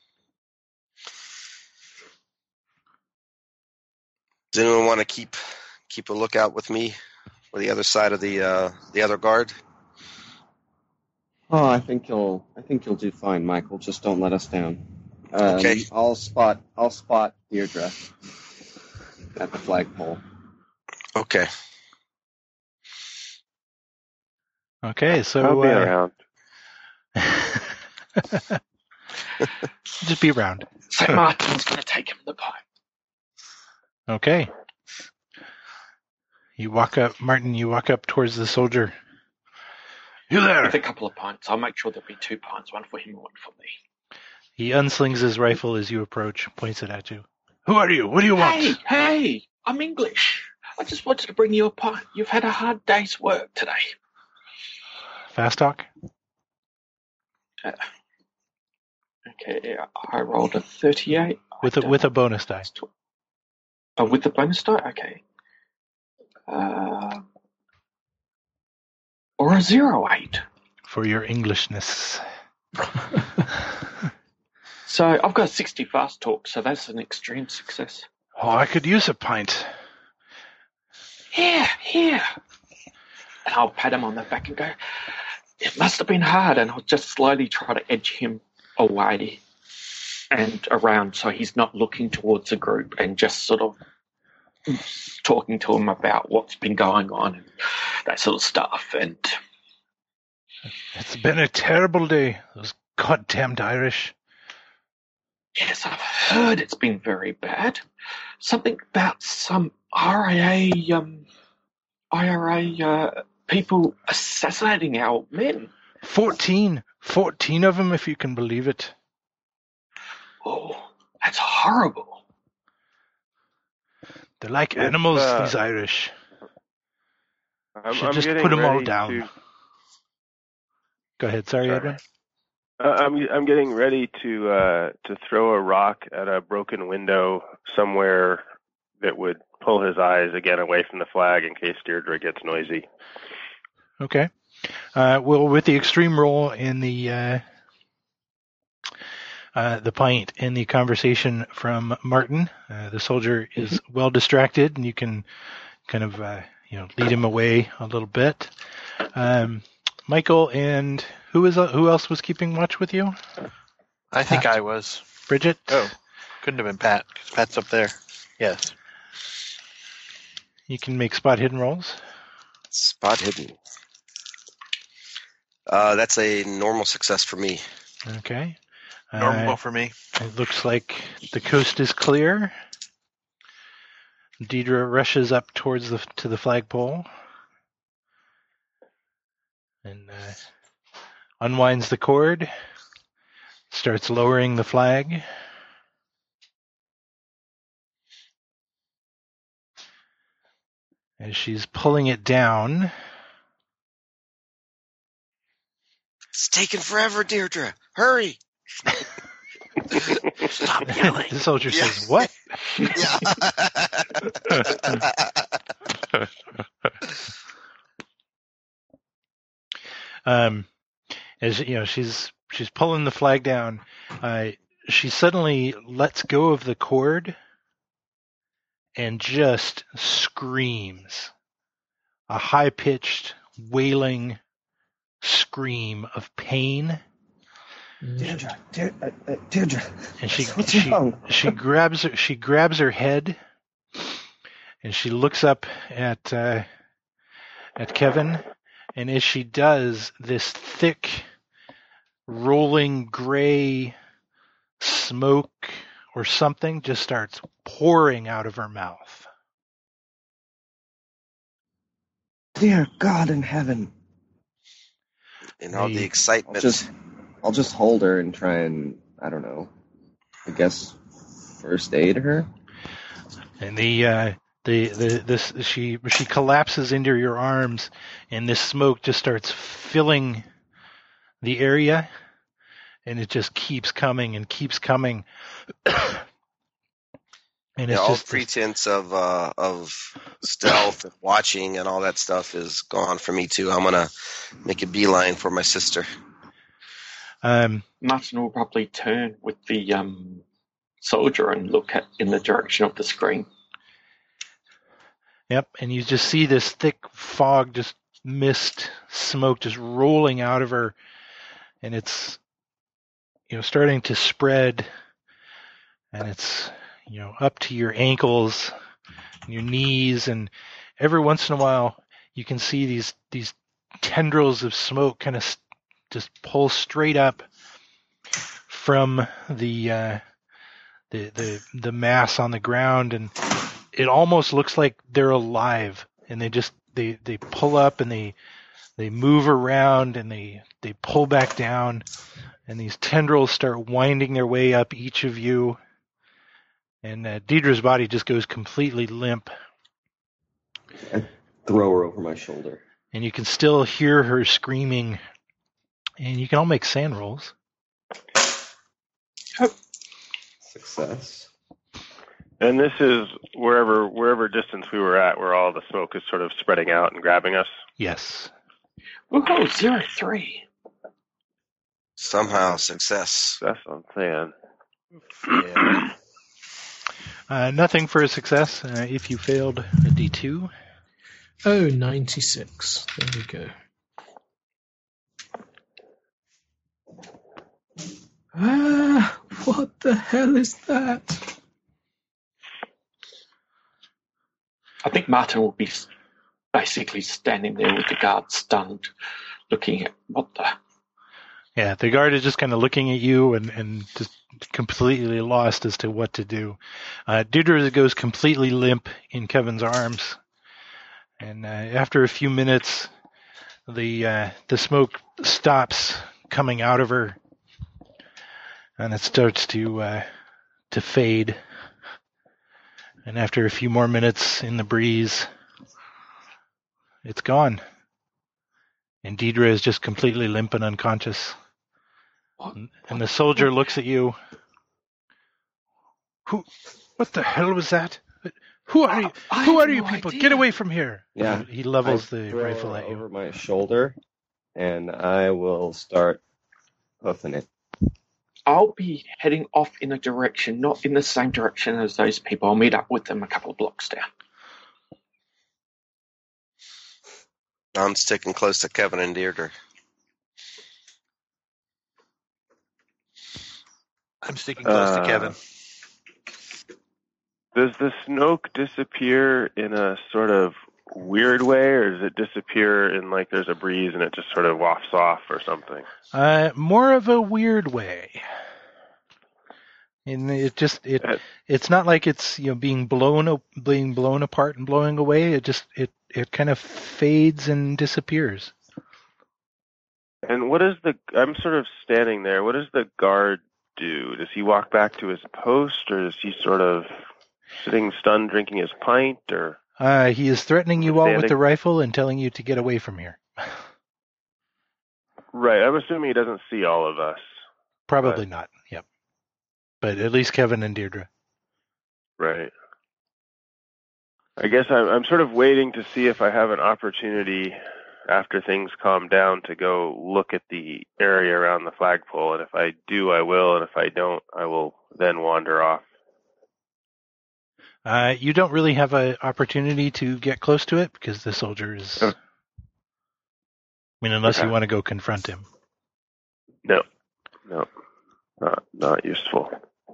Does anyone want to keep a lookout with me or the other side of the other guard? Oh, I think you'll do fine, Michael. Just don't let us down. Okay. I'll spot Deirdre at the flagpole. Okay. Okay, so I'll be around. just be around. So Martin's going to take him the pint. Okay. Martin, you walk up towards the soldier. You there? With a couple of pints. I'll make sure there'll be 2 pints, one for him and one for me. He unslings his rifle as you approach, points it at you. Who are you? What do you want? Hey, I'm English. I just wanted to bring you a pint. You've had a hard day's work today. Fast talk? Okay, I rolled a 38. With a bonus die. Oh, with the bonus die? Okay. Or a 08. For your Englishness. So I've got a 60 fast talk, so that's an extreme success. Oh, I could use a pint. Here. And I'll pat him on the back and go, it must have been hard. And I'll just slowly try to edge him away and around so he's not looking towards the group and just sort of talking to him about what's been going on and that sort of stuff. And It's been a terrible day. Those goddamned Irish. yes, I've heard it's been very bad. Something about some IRA people assassinating our men. 14 of them, if you can believe it. Oh, that's horrible. They're like animals, these Irish. Should just put them all down. Go ahead, sorry, Edwin. I'm getting ready to throw a rock at a broken window somewhere that would pull his eyes again away from the flag in case Deirdre gets noisy. Okay. Well, with the extreme roll in the pint and the conversation from Martin, the soldier is well distracted, and you can kind of lead him away a little bit. Michael and who else was keeping watch with you? I think I was. Bridget? Oh, couldn't have been Pat, because Pat's up there. Yes. You can make spot hidden rolls. Spot hidden. That's a normal success for me. Okay. Normal for me. It looks like the coast is clear. Deirdre rushes up towards the flagpole and unwinds the cord, starts lowering the flag. As she's pulling it down. It's taking forever, Deirdre. Hurry! Stop yelling. The soldier Yeah. says, "What?" Yeah. As you know, she's pulling the flag down. She suddenly lets go of the cord and just screams a high-pitched, wailing scream of pain. Deirdre. And What's wrong? she grabs her head, and she looks up at Kevin, and as she does, this thick, rolling gray smoke or something just starts pouring out of her mouth. Dear God in heaven. And all the The- excitement. I'll just hold her and try and, I don't know, I guess first aid her. And she collapses into your arms, and this smoke just starts filling the area, and it just keeps coming and keeps coming. And it's all just pretense of stealth and watching and all that stuff is gone for me too. I'm gonna make a beeline for my sister. Martin will probably turn with the soldier and look in the direction of the screen. Yep, and you just see this thick fog, just mist, smoke just rolling out of her, and it's starting to spread, and it's up to your ankles and your knees, and every once in a while you can see these tendrils of smoke kind of just pull straight up from the mass on the ground, and it almost looks like they're alive, and they pull up and they move around and they pull back down, and these tendrils start winding their way up each of you, and Deidre's body just goes completely limp, I throw her over my shoulder. and you can still hear her screaming, and you can all make sand rolls. Success. And this is wherever distance we were at, where all the smoke is sort of spreading out and grabbing us. Yes. Woohoo, 0-3. Somehow success. That's what I'm saying. Yeah. Nothing for a success. If you failed, a D2. Oh, 96. There we go. Ah, what the hell is that? I think Martin will be basically standing there with the guard stunned, looking at what the... Yeah, the guard is just kind of looking at you and just completely lost as to what to do. Deirdre goes completely limp in Kevin's arms, and after a few minutes, the smoke stops coming out of her, and it starts to fade. And after a few more minutes in the breeze, it's gone. And Deidre is just completely limp and unconscious. And the soldier looks at you. What the hell was that? Who are you? Who are you people? Get away from here. Yeah. He levels I the throw rifle her at you. over my shoulder, and I will start hoofing it. I'll be heading off in a direction, not in the same direction as those people. I'll meet up with them a couple of blocks down. I'm sticking close to Kevin and Deirdre. I'm sticking close to Kevin. Does the smoke disappear in a sort of weird way, or does it disappear in like there's a breeze and it just sort of wafts off or something? More of a weird way. And it's not like it's being blown apart and blowing away. It kind of fades and disappears. And I'm sort of standing there. What does the guard do? Does he walk back to his post, or is he sort of sitting stunned drinking his pint, or? He is threatening you all with Standing. the rifle and telling you to get away from here. Right. I'm assuming he doesn't see all of us. Probably not. Yep. But at least Kevin and Deirdre. Right. I guess I'm sort of waiting to see if I have an opportunity after things calm down to go look at the area around the flagpole. And if I do, I will. And if I don't, I will then wander off. You don't really have an opportunity to get close to it because the soldier is... I mean, unless you want to go confront him. No, not useful.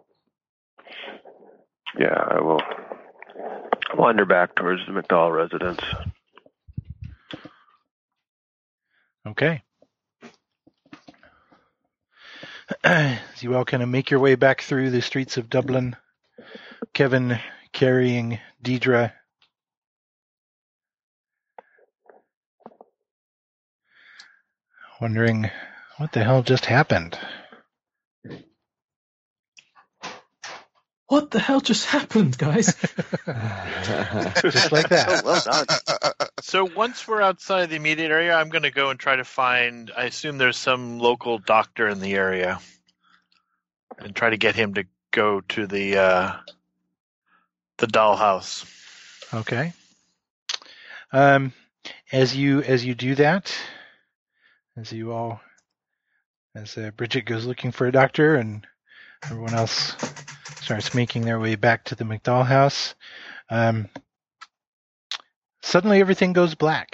Yeah, I will wander back towards the McDowell residence. Okay. As you all kind of make your way back through the streets of Dublin, Kevin carrying Deirdre. Wondering what the hell just happened. What the hell just happened, guys? Just like that. Well done. So once we're outside the immediate area, I'm going to go and try to find, I assume there's some local doctor in the area, and try to get him to go to the dollhouse. Okay. As you do that, as Bridget goes looking for a doctor and everyone else starts making their way back to the McDowell house, suddenly everything goes black.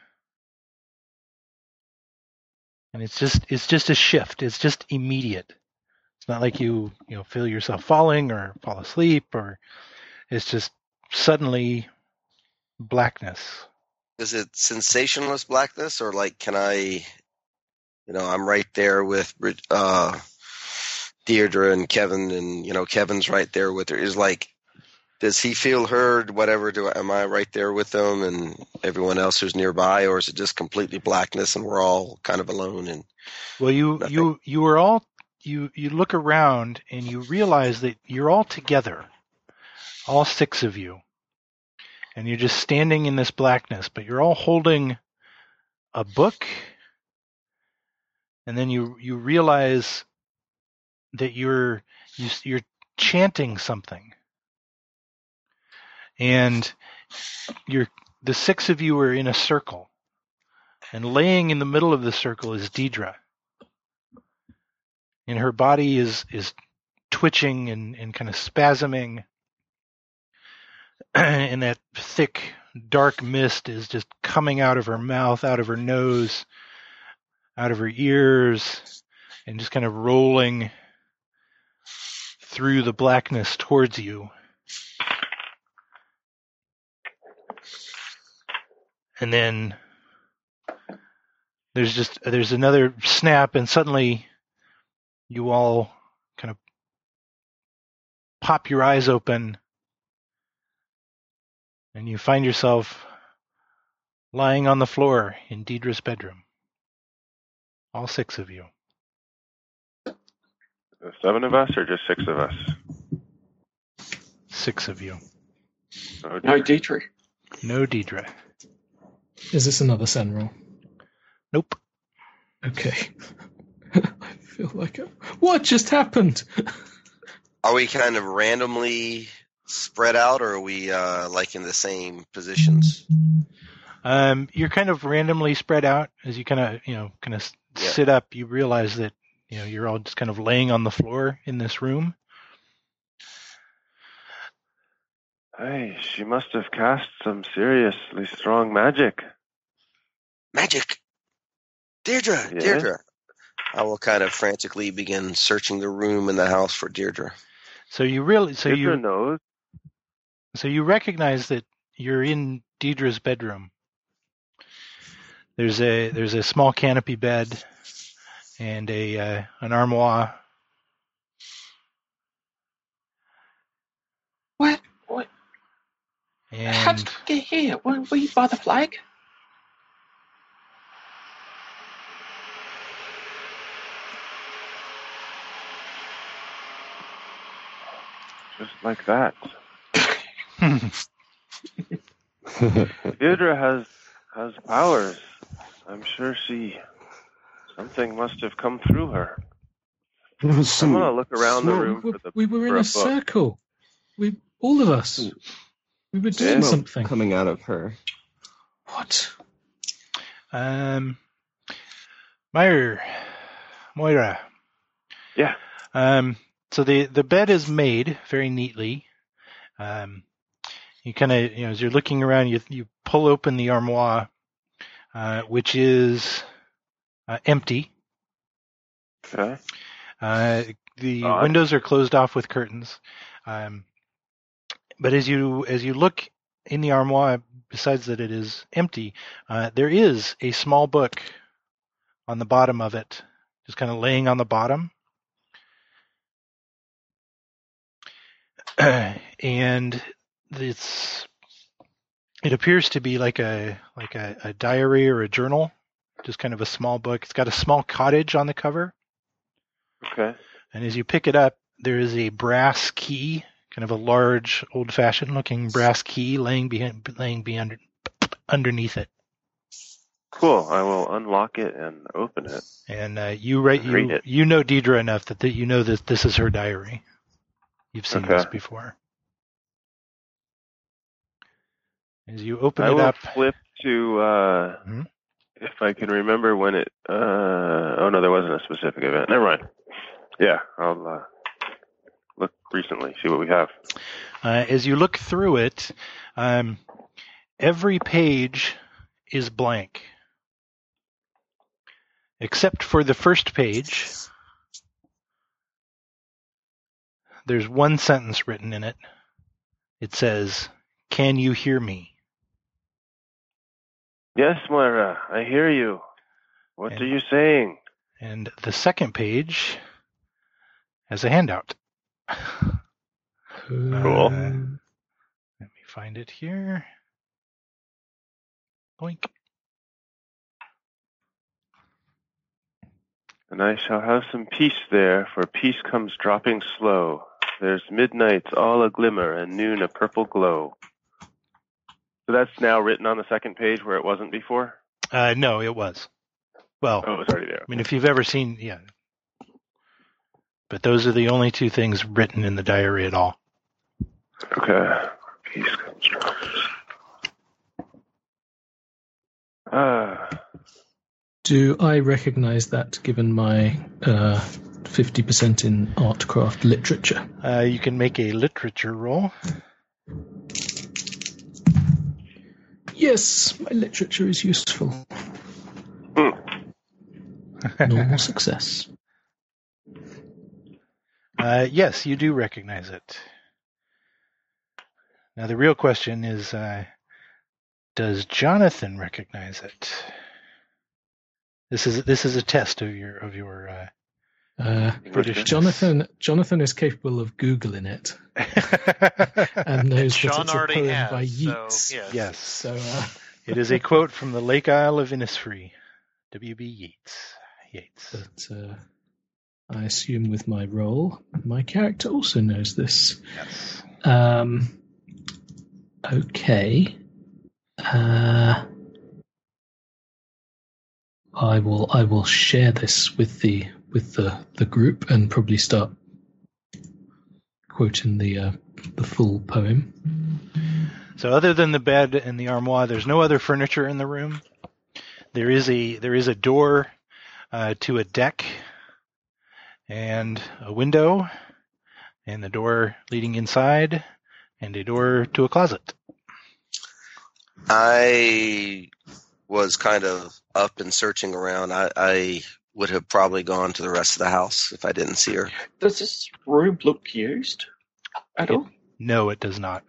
And it's just a shift. It's just immediate. It's not like you feel yourself falling or fall asleep, or it's just suddenly blackness. Is it sensationalist blackness, or like can I, I'm right there with Deirdre and Kevin, and Kevin's right there with her. Is like, does he feel heard? Whatever. Am I right there with them and everyone else who's nearby, or is it just completely blackness and we're all kind of alone? And well, you were all you look around and you realize that you're all together, all 6 of you, and you're just standing in this blackness, but you're all holding a book, and then you realize that you're chanting something, and the 6 of you are in a circle, and laying in the middle of the circle is Deirdre, and her body is twitching and kind of spasming, and that thick dark mist is just coming out of her mouth, out of her nose, out of her ears, and just kind of rolling through the blackness towards you. And then there's another snap, and suddenly you all kind of pop your eyes open, and you find yourself lying on the floor in Deirdre's bedroom. All 6 of you. 7 of us, or just 6 of us? 6 of you. No Deirdre. No Deirdre. Is this another Sen roll? Nope. Okay. I feel like what just happened? are we kind of randomly spread out, or are we like in the same positions? You're kind of randomly spread out as you kind of sit up. You realize that you're all just kind of laying on the floor in this room. Hey, she must have cast some seriously strong magic. Magic! Deirdre! Yeah. Deirdre! I will kind of frantically begin searching the room in the house for Deirdre. Deirdre knows. So you recognize that you're in Deirdre's bedroom. There's a small canopy bed and an armoire. What? And How did you get here? Were you by the flag? Just like that. Deirdre has powers. I'm sure something must have come through her. There was I'm gonna look around the room We were in a book. circle. All of us. We were doing smoke something. coming out of her. What? Moira. Yeah. So the bed is made very neatly. You kind of, as you're looking around, you pull open the armoire, which is empty. Okay. The Odd. windows are closed off with curtains. But as you look in the armoire, besides that it is empty, there is a small book on the bottom of it, just kind of laying on the bottom. And it appears to be like a diary or a journal, just kind of a small book. It's got a small cottage on the cover. Okay. And as you pick it up, there is a brass key, kind of a large, old-fashioned looking brass key laying underneath it. Cool. I will unlock it and open it. And Read it. you know Deidre enough that you know that this is her diary. You've seen this before. As you open it up, flip to if I can remember when it. Oh no, there wasn't a specific event. Never mind. Yeah, I'll look recently, see what we have. As you look through it, every page is blank, except for the first page. There's one sentence written in it. It says, "Can you hear me?" Yes, Moira, I hear you. What are you saying? And the second page has a handout. Cool. Let me find it here. Boink. And I shall have some peace there, for peace comes dropping slow. There's midnights all a glimmer, and noon a purple glow. So that's now written on the second page where it wasn't before? No, it was. Well, it was already there. I mean, if you've ever seen, yeah. But those are the only two things written in the diary at all. Okay. Peace comes dropping. Do I recognize that given my 50% in art, craft, literature? You can make a literature roll. Yes, my literature is useful. Normal success. Yes, you do recognize it. Now the real question is, does Jonathan recognize it? This is a test of your British. Jonathan is capable of Googling it and knows Sean that it's a already poem has, by so, Yeats. Yes. So It is a quote from the Lake Isle of Innisfree, W.B. Yeats. But I assume with my role, my character also knows this. Yes. Okay. I will share this with the group and probably start quoting the full poem. So other than the bed and the armoire, there's no other furniture in the room. There is a door to a deck and a window and the door leading inside and a door to a closet. I was kind of up and searching around. I would have probably gone to the rest of the house if I didn't see her. Does this room look used at all? No, it does not.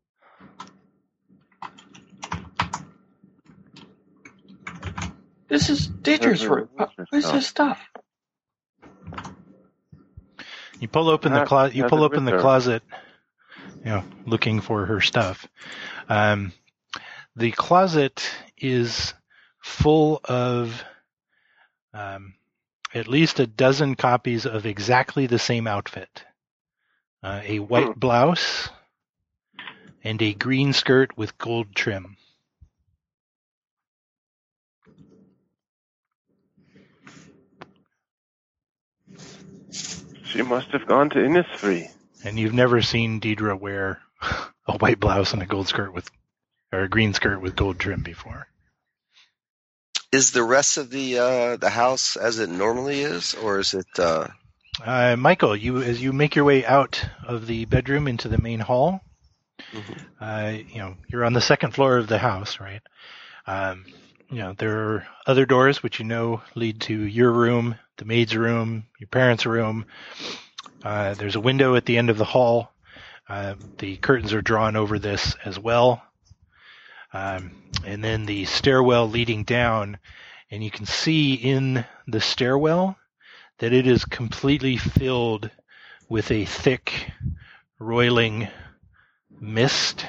This is Deidre's room. Where's her stuff? You pull open the closet. You pull open the closet, looking for her stuff. The closet is full of at least a dozen copies of exactly the same outfit. A white blouse and a green skirt with gold trim. She must have gone to Innisfree. And you've never seen Deidre wear a white blouse and a gold skirt or a green skirt with gold trim before. Is the rest of the house as it normally is, or is it? Michael, as you make your way out of the bedroom into the main hall, you're on the second floor of the house, right? There are other doors which lead to your room, the maid's room, your parents' room. There's a window at the end of the hall. The curtains are drawn over this as well. And then the stairwell leading down, and you can see in the stairwell that it is completely filled with a thick, roiling mist.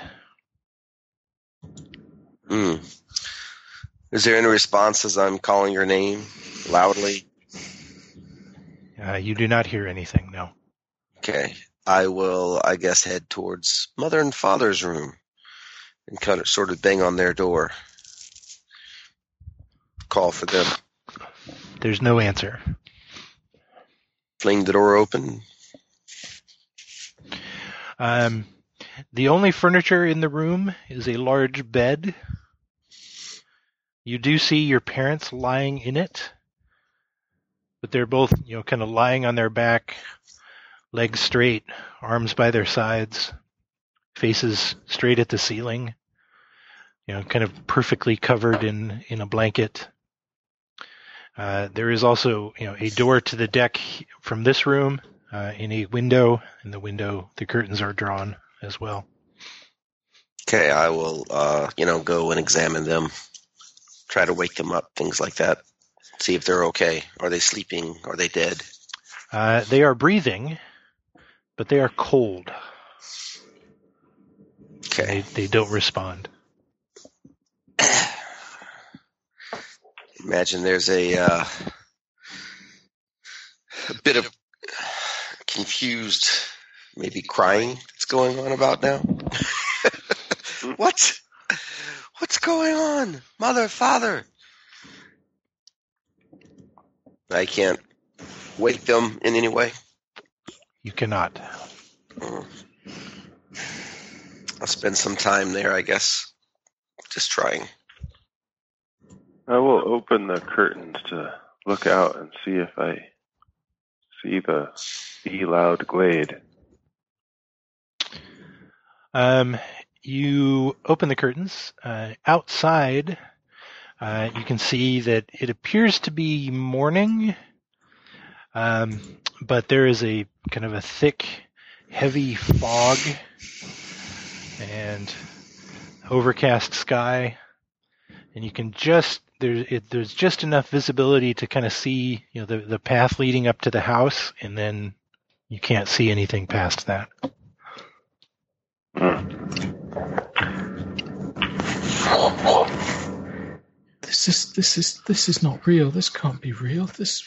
Is there any response as I'm calling your name loudly? You do not hear anything, no. Okay. I will, I guess, head towards Mother and Father's room and kind of sort of bang on their door. Call for them. There's no answer. Fling the door open. The only furniture in the room is a large bed. You do see your parents lying in it, but they're both, kind of lying on their back, legs straight, arms by their sides, faces straight at the ceiling, kind of perfectly covered in a blanket. There is also, a door to the deck from this room, in a window. In the window, the curtains are drawn as well. Okay, I will, go and examine them. Try to wake them up, things like that. See if they're okay. Are they sleeping? Are they dead? They are breathing, but they are cold. Okay. They don't respond. Imagine there's a bit of confused, maybe crying that's going on about now. What? What's going on? Mother, Father. I can't wake them in any way. You cannot. I'll spend some time there, I guess. Just trying. I will open the curtains to look out and see if I see the loud glade. You open the curtains. Outside, you can see that it appears to be morning, but there is a kind of a thick, heavy fog and overcast sky, and you can there's just enough visibility to kind of see the path leading up to the house, and then you can't see anything past that. This is not real. This can't be real.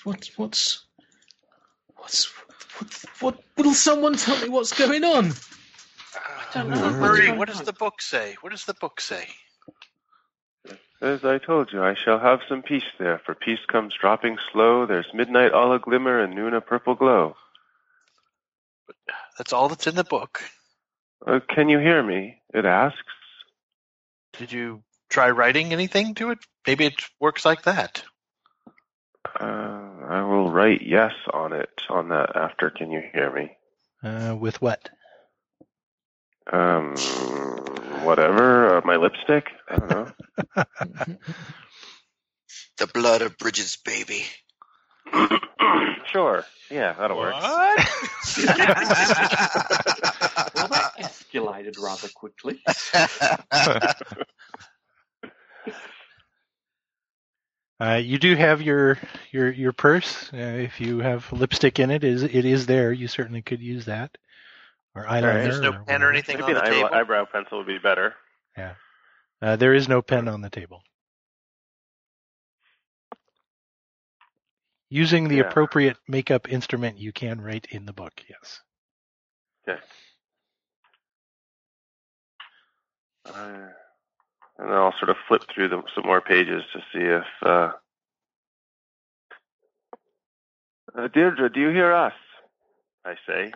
What will someone tell me what's going on? I don't know. Murray, what does the book say? What does the book say? As I told you, I shall have some peace there, for peace comes dropping slow. There's midnight all a glimmer and noon a purple glow. That's all that's in the book. Can you hear me? It asks. Did you try writing anything to it? Maybe it works like that. I will write yes on that after. Can you hear me? With what? Whatever. My lipstick? I don't know. The blood of Bridget's baby. Sure. Yeah, that'll work. Well, that escalated rather quickly. You do have your purse. If you have lipstick in it, it is there. You certainly could use that. Or eyeliner. There's no pen or anything Maybe on the an table? eyebrow pencil would be better. Yeah. There is no pen on the table. Using the appropriate makeup instrument, you can write in the book, yes. Okay. And then I'll sort of flip through some more pages to see if... Deirdre, do you hear us? I say.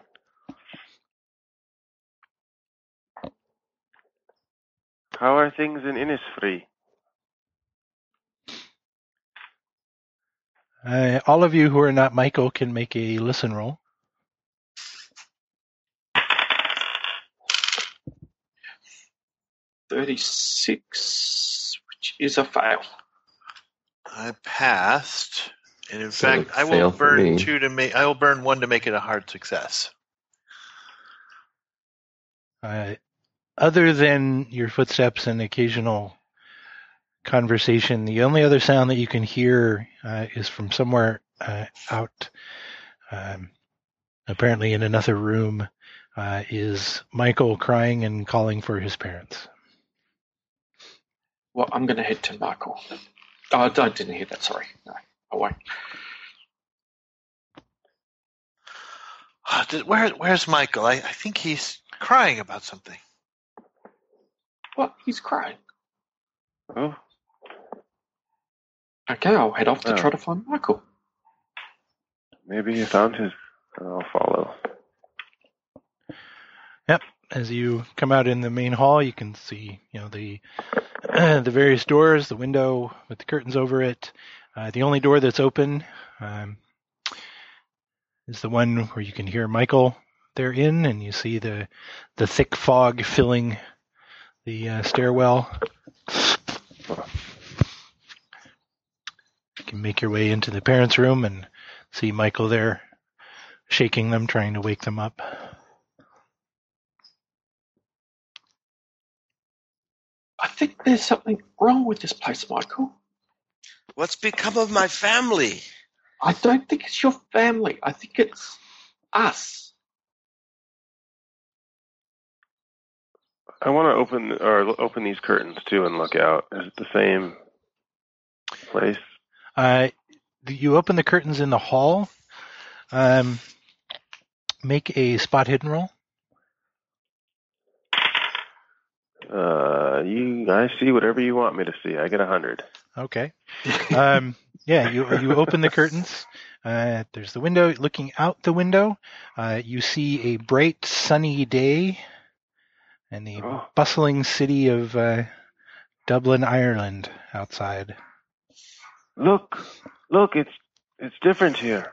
How are things in Innisfree? All of you who are not Michael can make a listen roll. 36, which is a fail. I passed, and in So fact, I fail will for burn me. 2 to make. I will burn 1 to make it a hard success. Other than your footsteps and occasional conversation, the only other sound that you can hear is from somewhere out, apparently in another room, is Michael crying and calling for his parents. Well, I'm going to head to Michael. Oh, I didn't hear that, sorry. No, I won't. Where's Michael? I think he's crying about something. What? He's crying. Oh, Okay, I'll head off to Oh. try to find Michael. maybe you found his. I'll follow. As you come out in the main hall, you can see, the the various doors, the window with the curtains over it. The only door that's open is the one where you can hear Michael there in, and you see the thick fog filling the stairwell. You can make your way into the parents' room and see Michael there shaking them, trying to wake them up. I think there's something wrong with this place, Michael. What's become of my family? I don't think it's your family. I think it's us. I want to open these curtains too and look out. Is it the same place? You open the curtains in the hall. Make a spot hidden roll. I see whatever you want me to see. I get 100. Okay. You open the curtains. There's the window. Looking out the window, you see a bright sunny day and the bustling city of Dublin, Ireland outside. Look, it's different here.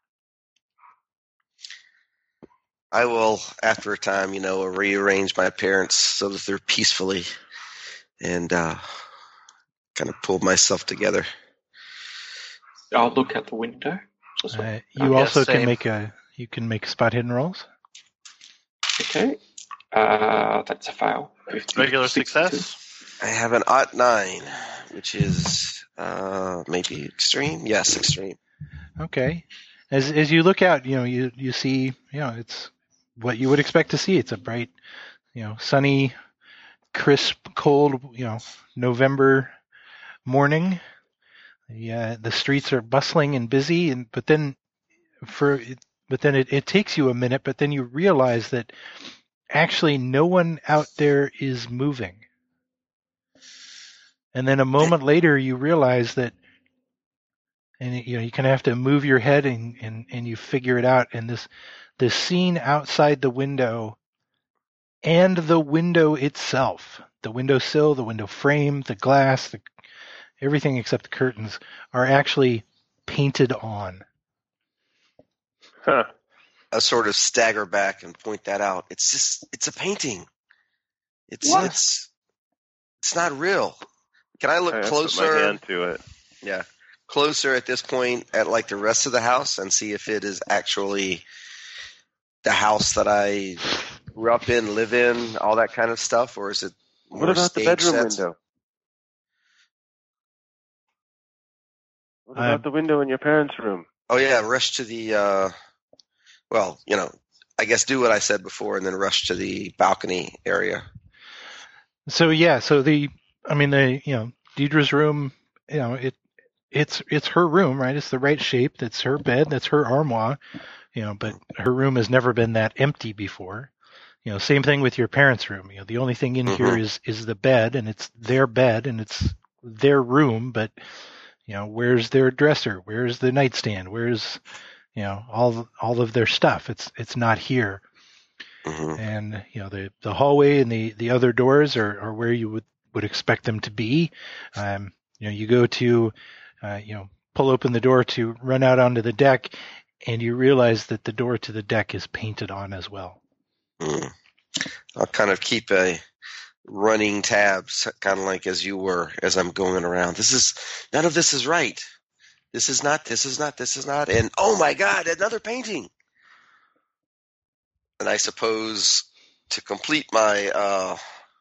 I will, after a time, rearrange my parents so that they're peacefully and kind of pull myself together. I'll look out the window. as well. You also same. can make spot hidden rolls. Okay. That's a fail. 50, Regular 62. success. I have an odd 9, which is maybe extreme. Yes, extreme. Okay. As you look out, you see, it's what you would expect to see. It's a bright, sunny, crisp, cold, November morning. The streets are bustling and busy, but then it takes you a minute, but then you realize that actually no one out there is moving. And then a moment later, you realize that, and you kind of have to move your head and you figure it out. And this scene outside the window and the window itself, the windowsill, the window frame, the glass, everything except the curtains are actually painted on. Huh. I sort of stagger back and point that out. It's a painting. What? It's not real. Can I look I put closer? my hand to it. Yeah, closer at this point at like the rest of the house and see if it is actually the house that I grew up in, live in, all that kind of stuff, or is it more What about the stage bedroom sets? window? What about the window in your parents' room? Oh yeah, rush to the. I guess do what I said before and then rush to the balcony area. So Deidre's room, it's her room, right? It's the right shape. That's her bed. That's her armoire, but her room has never been that empty before. Same thing with your parents' room. The only thing in here is the bed, and it's their bed and it's their room, but where's their dresser? Where's the nightstand? Where's, all of their stuff. It's not here. Mm-hmm. And the hallway and the other doors are where you would expect them to be. You go to pull open the door to run out onto the deck, and you realize that the door to the deck is painted on as well. Mm. I'll kind of keep a running tabs, kind of like as you were, as I'm going around. None of this is right. This is not, and oh my God, another painting. And I suppose to complete my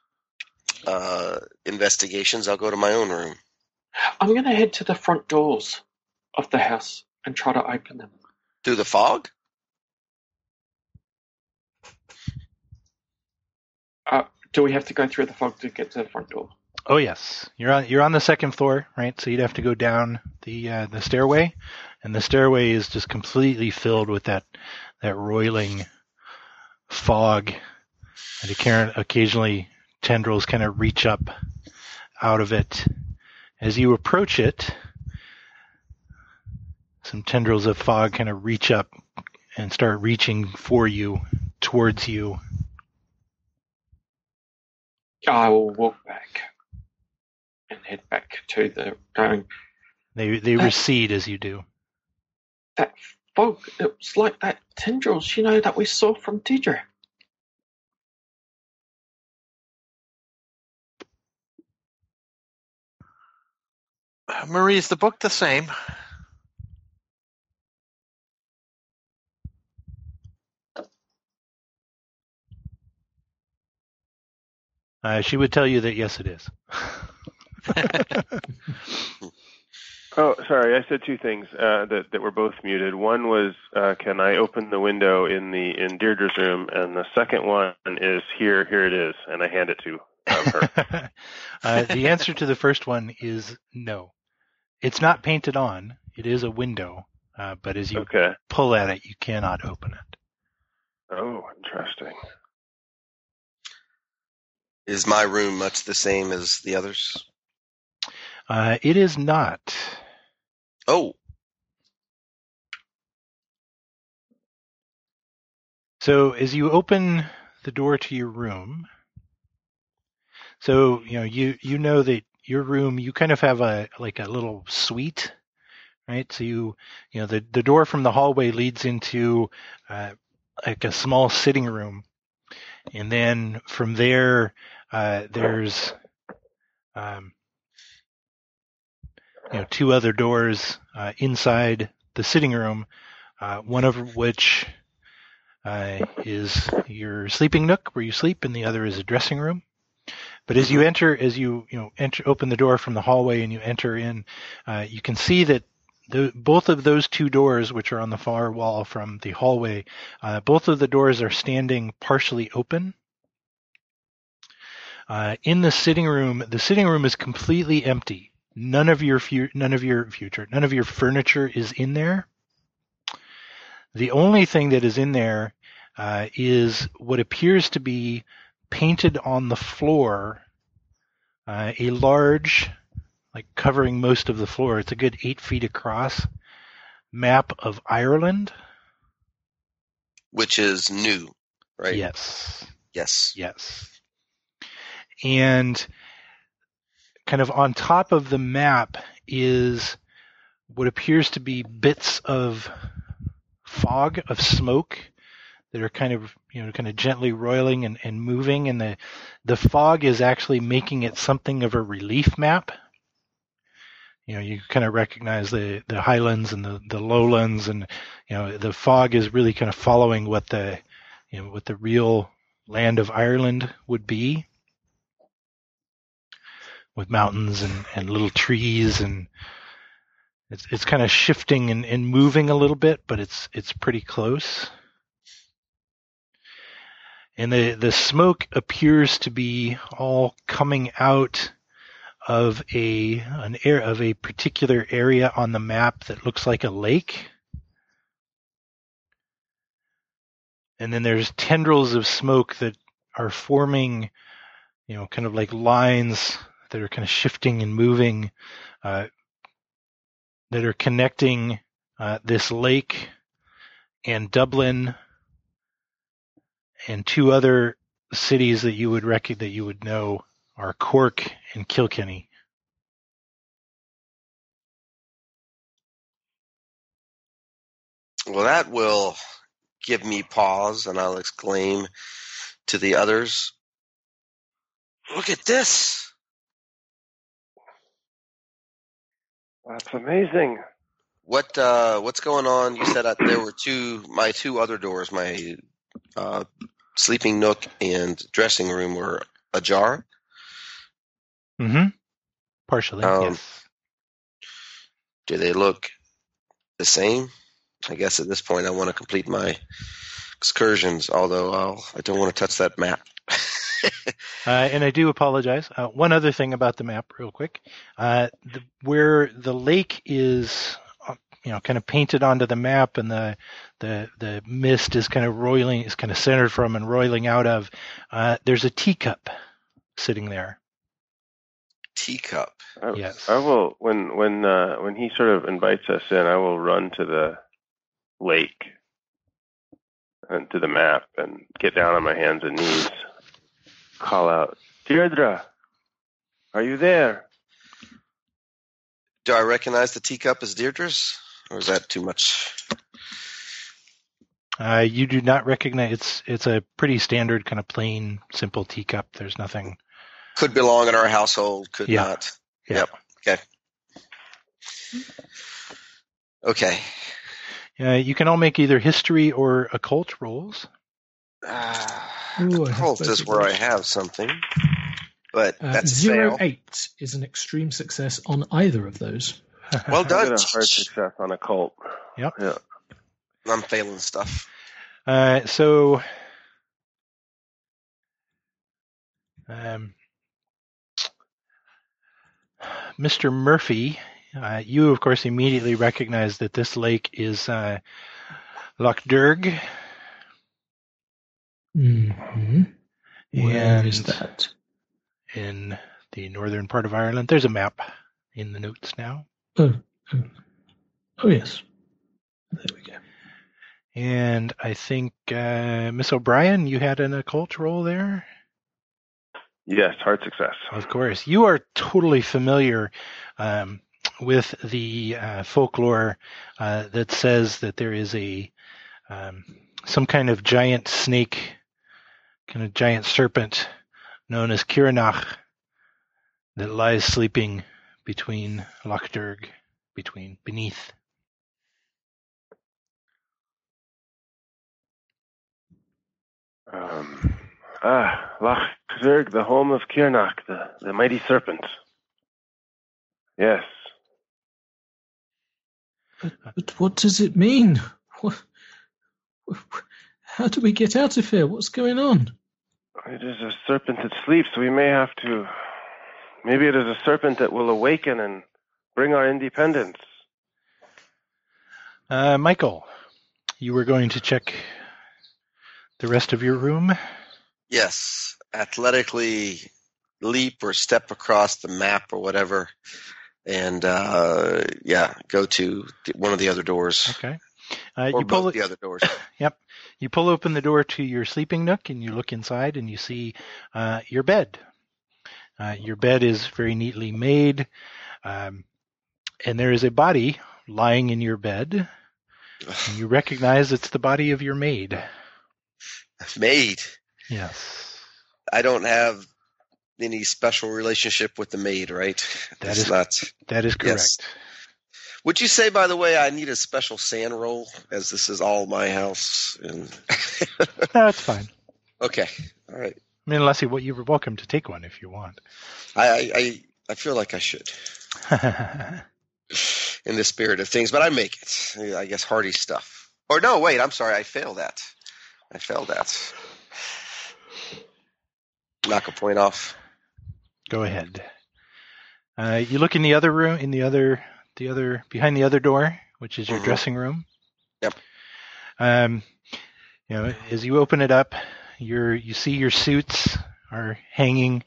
investigations, I'll go to my own room. I'm going to head to the front doors of the house and try to open them. Through the fog? Do we have to go through the fog to get to the front door? Oh yes, you're on the second floor, right? So you'd have to go down the stairway, and the stairway is just completely filled with that roiling fog, and occasionally tendrils kind of reach up out of it. As you approach it, some tendrils of fog kind of reach up and start reaching for you, towards you. I will walk back and head back to the going. They recede as you do. That fog, it's like that tendrils, that we saw from Deidre. Marie, is the book the same? She would tell you that yes, it is. Oh, sorry. I said two things that were both muted. One was, can I open the window in Deirdre's room? And the second one is, here it is, and I hand it to her. The answer to the first one is no. It's not painted on. It is a window, but as you pull at it, you cannot open it. Oh, interesting. Is my room much the same as the others? It is not. Oh. So as you open the door to your room, so you know that your room, you kind of have a little suite, right? So the door from the hallway leads into like a small sitting room, and then from there there's two other doors inside the sitting room, one of which is your sleeping nook where you sleep, and the other is a dressing room. But as you open the door from the hallway and you enter in, you can see that both of those two doors, which are on the far wall from the hallway, both of the doors are standing partially open. In the sitting room is completely empty. None of your furniture is in there. The only thing that is in there is what appears to be painted on the floor, a large, covering most of the floor, it's a good 8 feet across, map of Ireland. Which is new, right? Yes. Yes. And kind of on top of the map is what appears to be bits of fog, of smoke, that are kind of gently roiling and moving, and the fog is actually making it something of a relief map. You kind of recognize the highlands and the lowlands, and the fog is really kind of following what the real land of Ireland would be, with mountains and little trees, and it's kind of shifting and moving a little bit, but it's pretty close. And the smoke appears to be all coming out of a particular area on the map that looks like a lake. And then there's tendrils of smoke that are forming, kind of like lines that are kind of shifting and moving, that are connecting this lake and Dublin, and two other cities that you would know are Cork and Kilkenny. Well, that will give me pause, and I'll exclaim to the others, "Look at this!" That's amazing. What's going on? You said that there were my two other doors, my sleeping nook and dressing room, were ajar. Mm-hmm. Partially, yes. Do they look the same? I guess at this point I want to complete my excursions, although I don't want to touch that map. And I do apologize. One other thing about the map, real quick. Where the lake is, kind of painted onto the map, and the mist is kind of centered from and roiling out of, there's a teacup sitting there. Teacup. Yes. I will, when he sort of invites us in, I will run to the lake and to the map and get down on my hands and knees, call out, "Deirdre, are you there?" Do I recognize the teacup as Deirdre's, or is that too much? You do not recognize. It's a pretty standard kind of plain, simple teacup. There's nothing. Could belong in our household, could Yeah. not. Yeah. Yep. Okay. You can all make either history or occult rolls. Occult is where I have something, but that's 08 is an extreme success on either of those. Well I done. got a hard success on occult. Yep. Yeah. I'm failing stuff. So, Mr. Murphy, you of course immediately recognize that this lake is Loch Derg. Mm-hmm. Where And is that? in the northern part of Ireland. There's a map in the notes now. Oh yes. There we go. And I think, Miss O'Brien, you had an occult roll there? Yes, hard success. Of course. You are totally familiar with the folklore that says that there is some kind of giant snake, kind of giant serpent known as Kiranach that lies sleeping between Loch Derg, beneath. Loch Zerg, the home of Kiranach, the mighty serpent. Yes. But what does it mean? How do we get out of here? What's going on? It is a serpent that sleeps, so we may have to... Maybe it is a serpent that will awaken and bring our independence. Michael, you were going to check the rest of your room? Yes. Athletically leap or step across the map or whatever, and go to one of the other doors. Okay. Or both the other doors. Yep. You pull open the door to your sleeping nook and you look inside and you see your bed. Your bed is very neatly made, and there is a body lying in your bed. And you recognize it's the body of your maid. Maid? Yes. I don't have any special relationship with the maid, right? That is correct. Yes. Would you say, by the way, I need a special sand roll, as this is all my house? And No, it's fine. Okay. All right. I mean, unless you're welcome to take one if you want. I feel like I should. In the spirit of things, but I make it. I guess hearty stuff. Or no, wait, I'm sorry. I failed that. Knock a point off. Go ahead. You look in the other room, behind the other door, which is your dressing room. Yep. As you open it up, you see your suits are hanging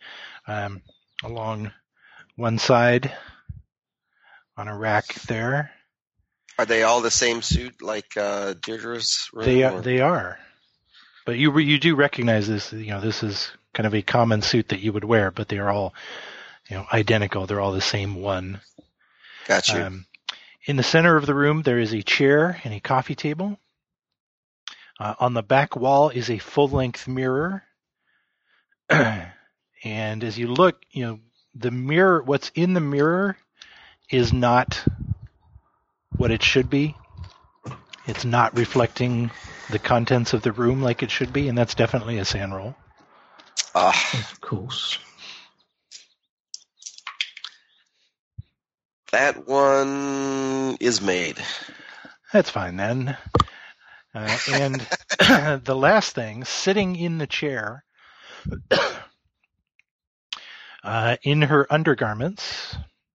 along one side on a rack there. Are they all the same suit like Deirdre's room? They are. But you do recognize this. This is kind of a common suit that you would wear, but they are all identical. They're all the same one. Gotcha. In the center of the room, there is a chair and a coffee table. On the back wall is a full-length mirror. And as you look, the mirror, what's in the mirror is not what it should be. It's not reflecting the contents of the room like it should be, and that's definitely a sand roll. Of course. That one is made. That's fine then. And the last thing, sitting in the chair, in her undergarments,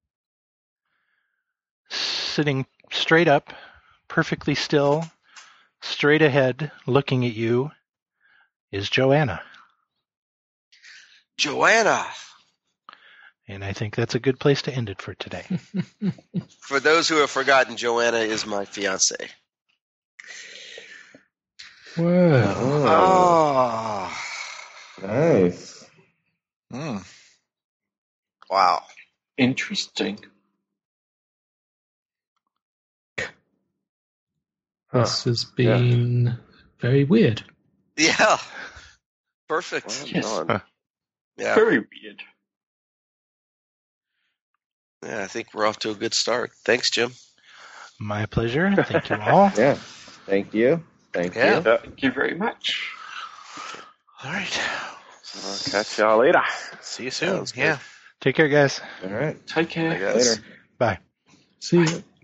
sitting straight up, perfectly still, straight ahead, looking at you, is Joanna. Joanna! And I think that's a good place to end it for today. For those who have forgotten, Joanna is my fiancée. Well, Oh. Nice. Wow. Interesting. this has been very weird. Yeah. Perfect. Well Yes. done. Yeah. Very weird. Yeah, I think we're off to a good start. Thanks, Jim. My pleasure. Thank you all. Yeah. Thank you. Thank Yeah. you. Thank you very much. All right. I'll catch y'all later. See you soon. Sounds good. Yeah. Take care, guys. All right. Take care. I guess. Later. Bye. See you.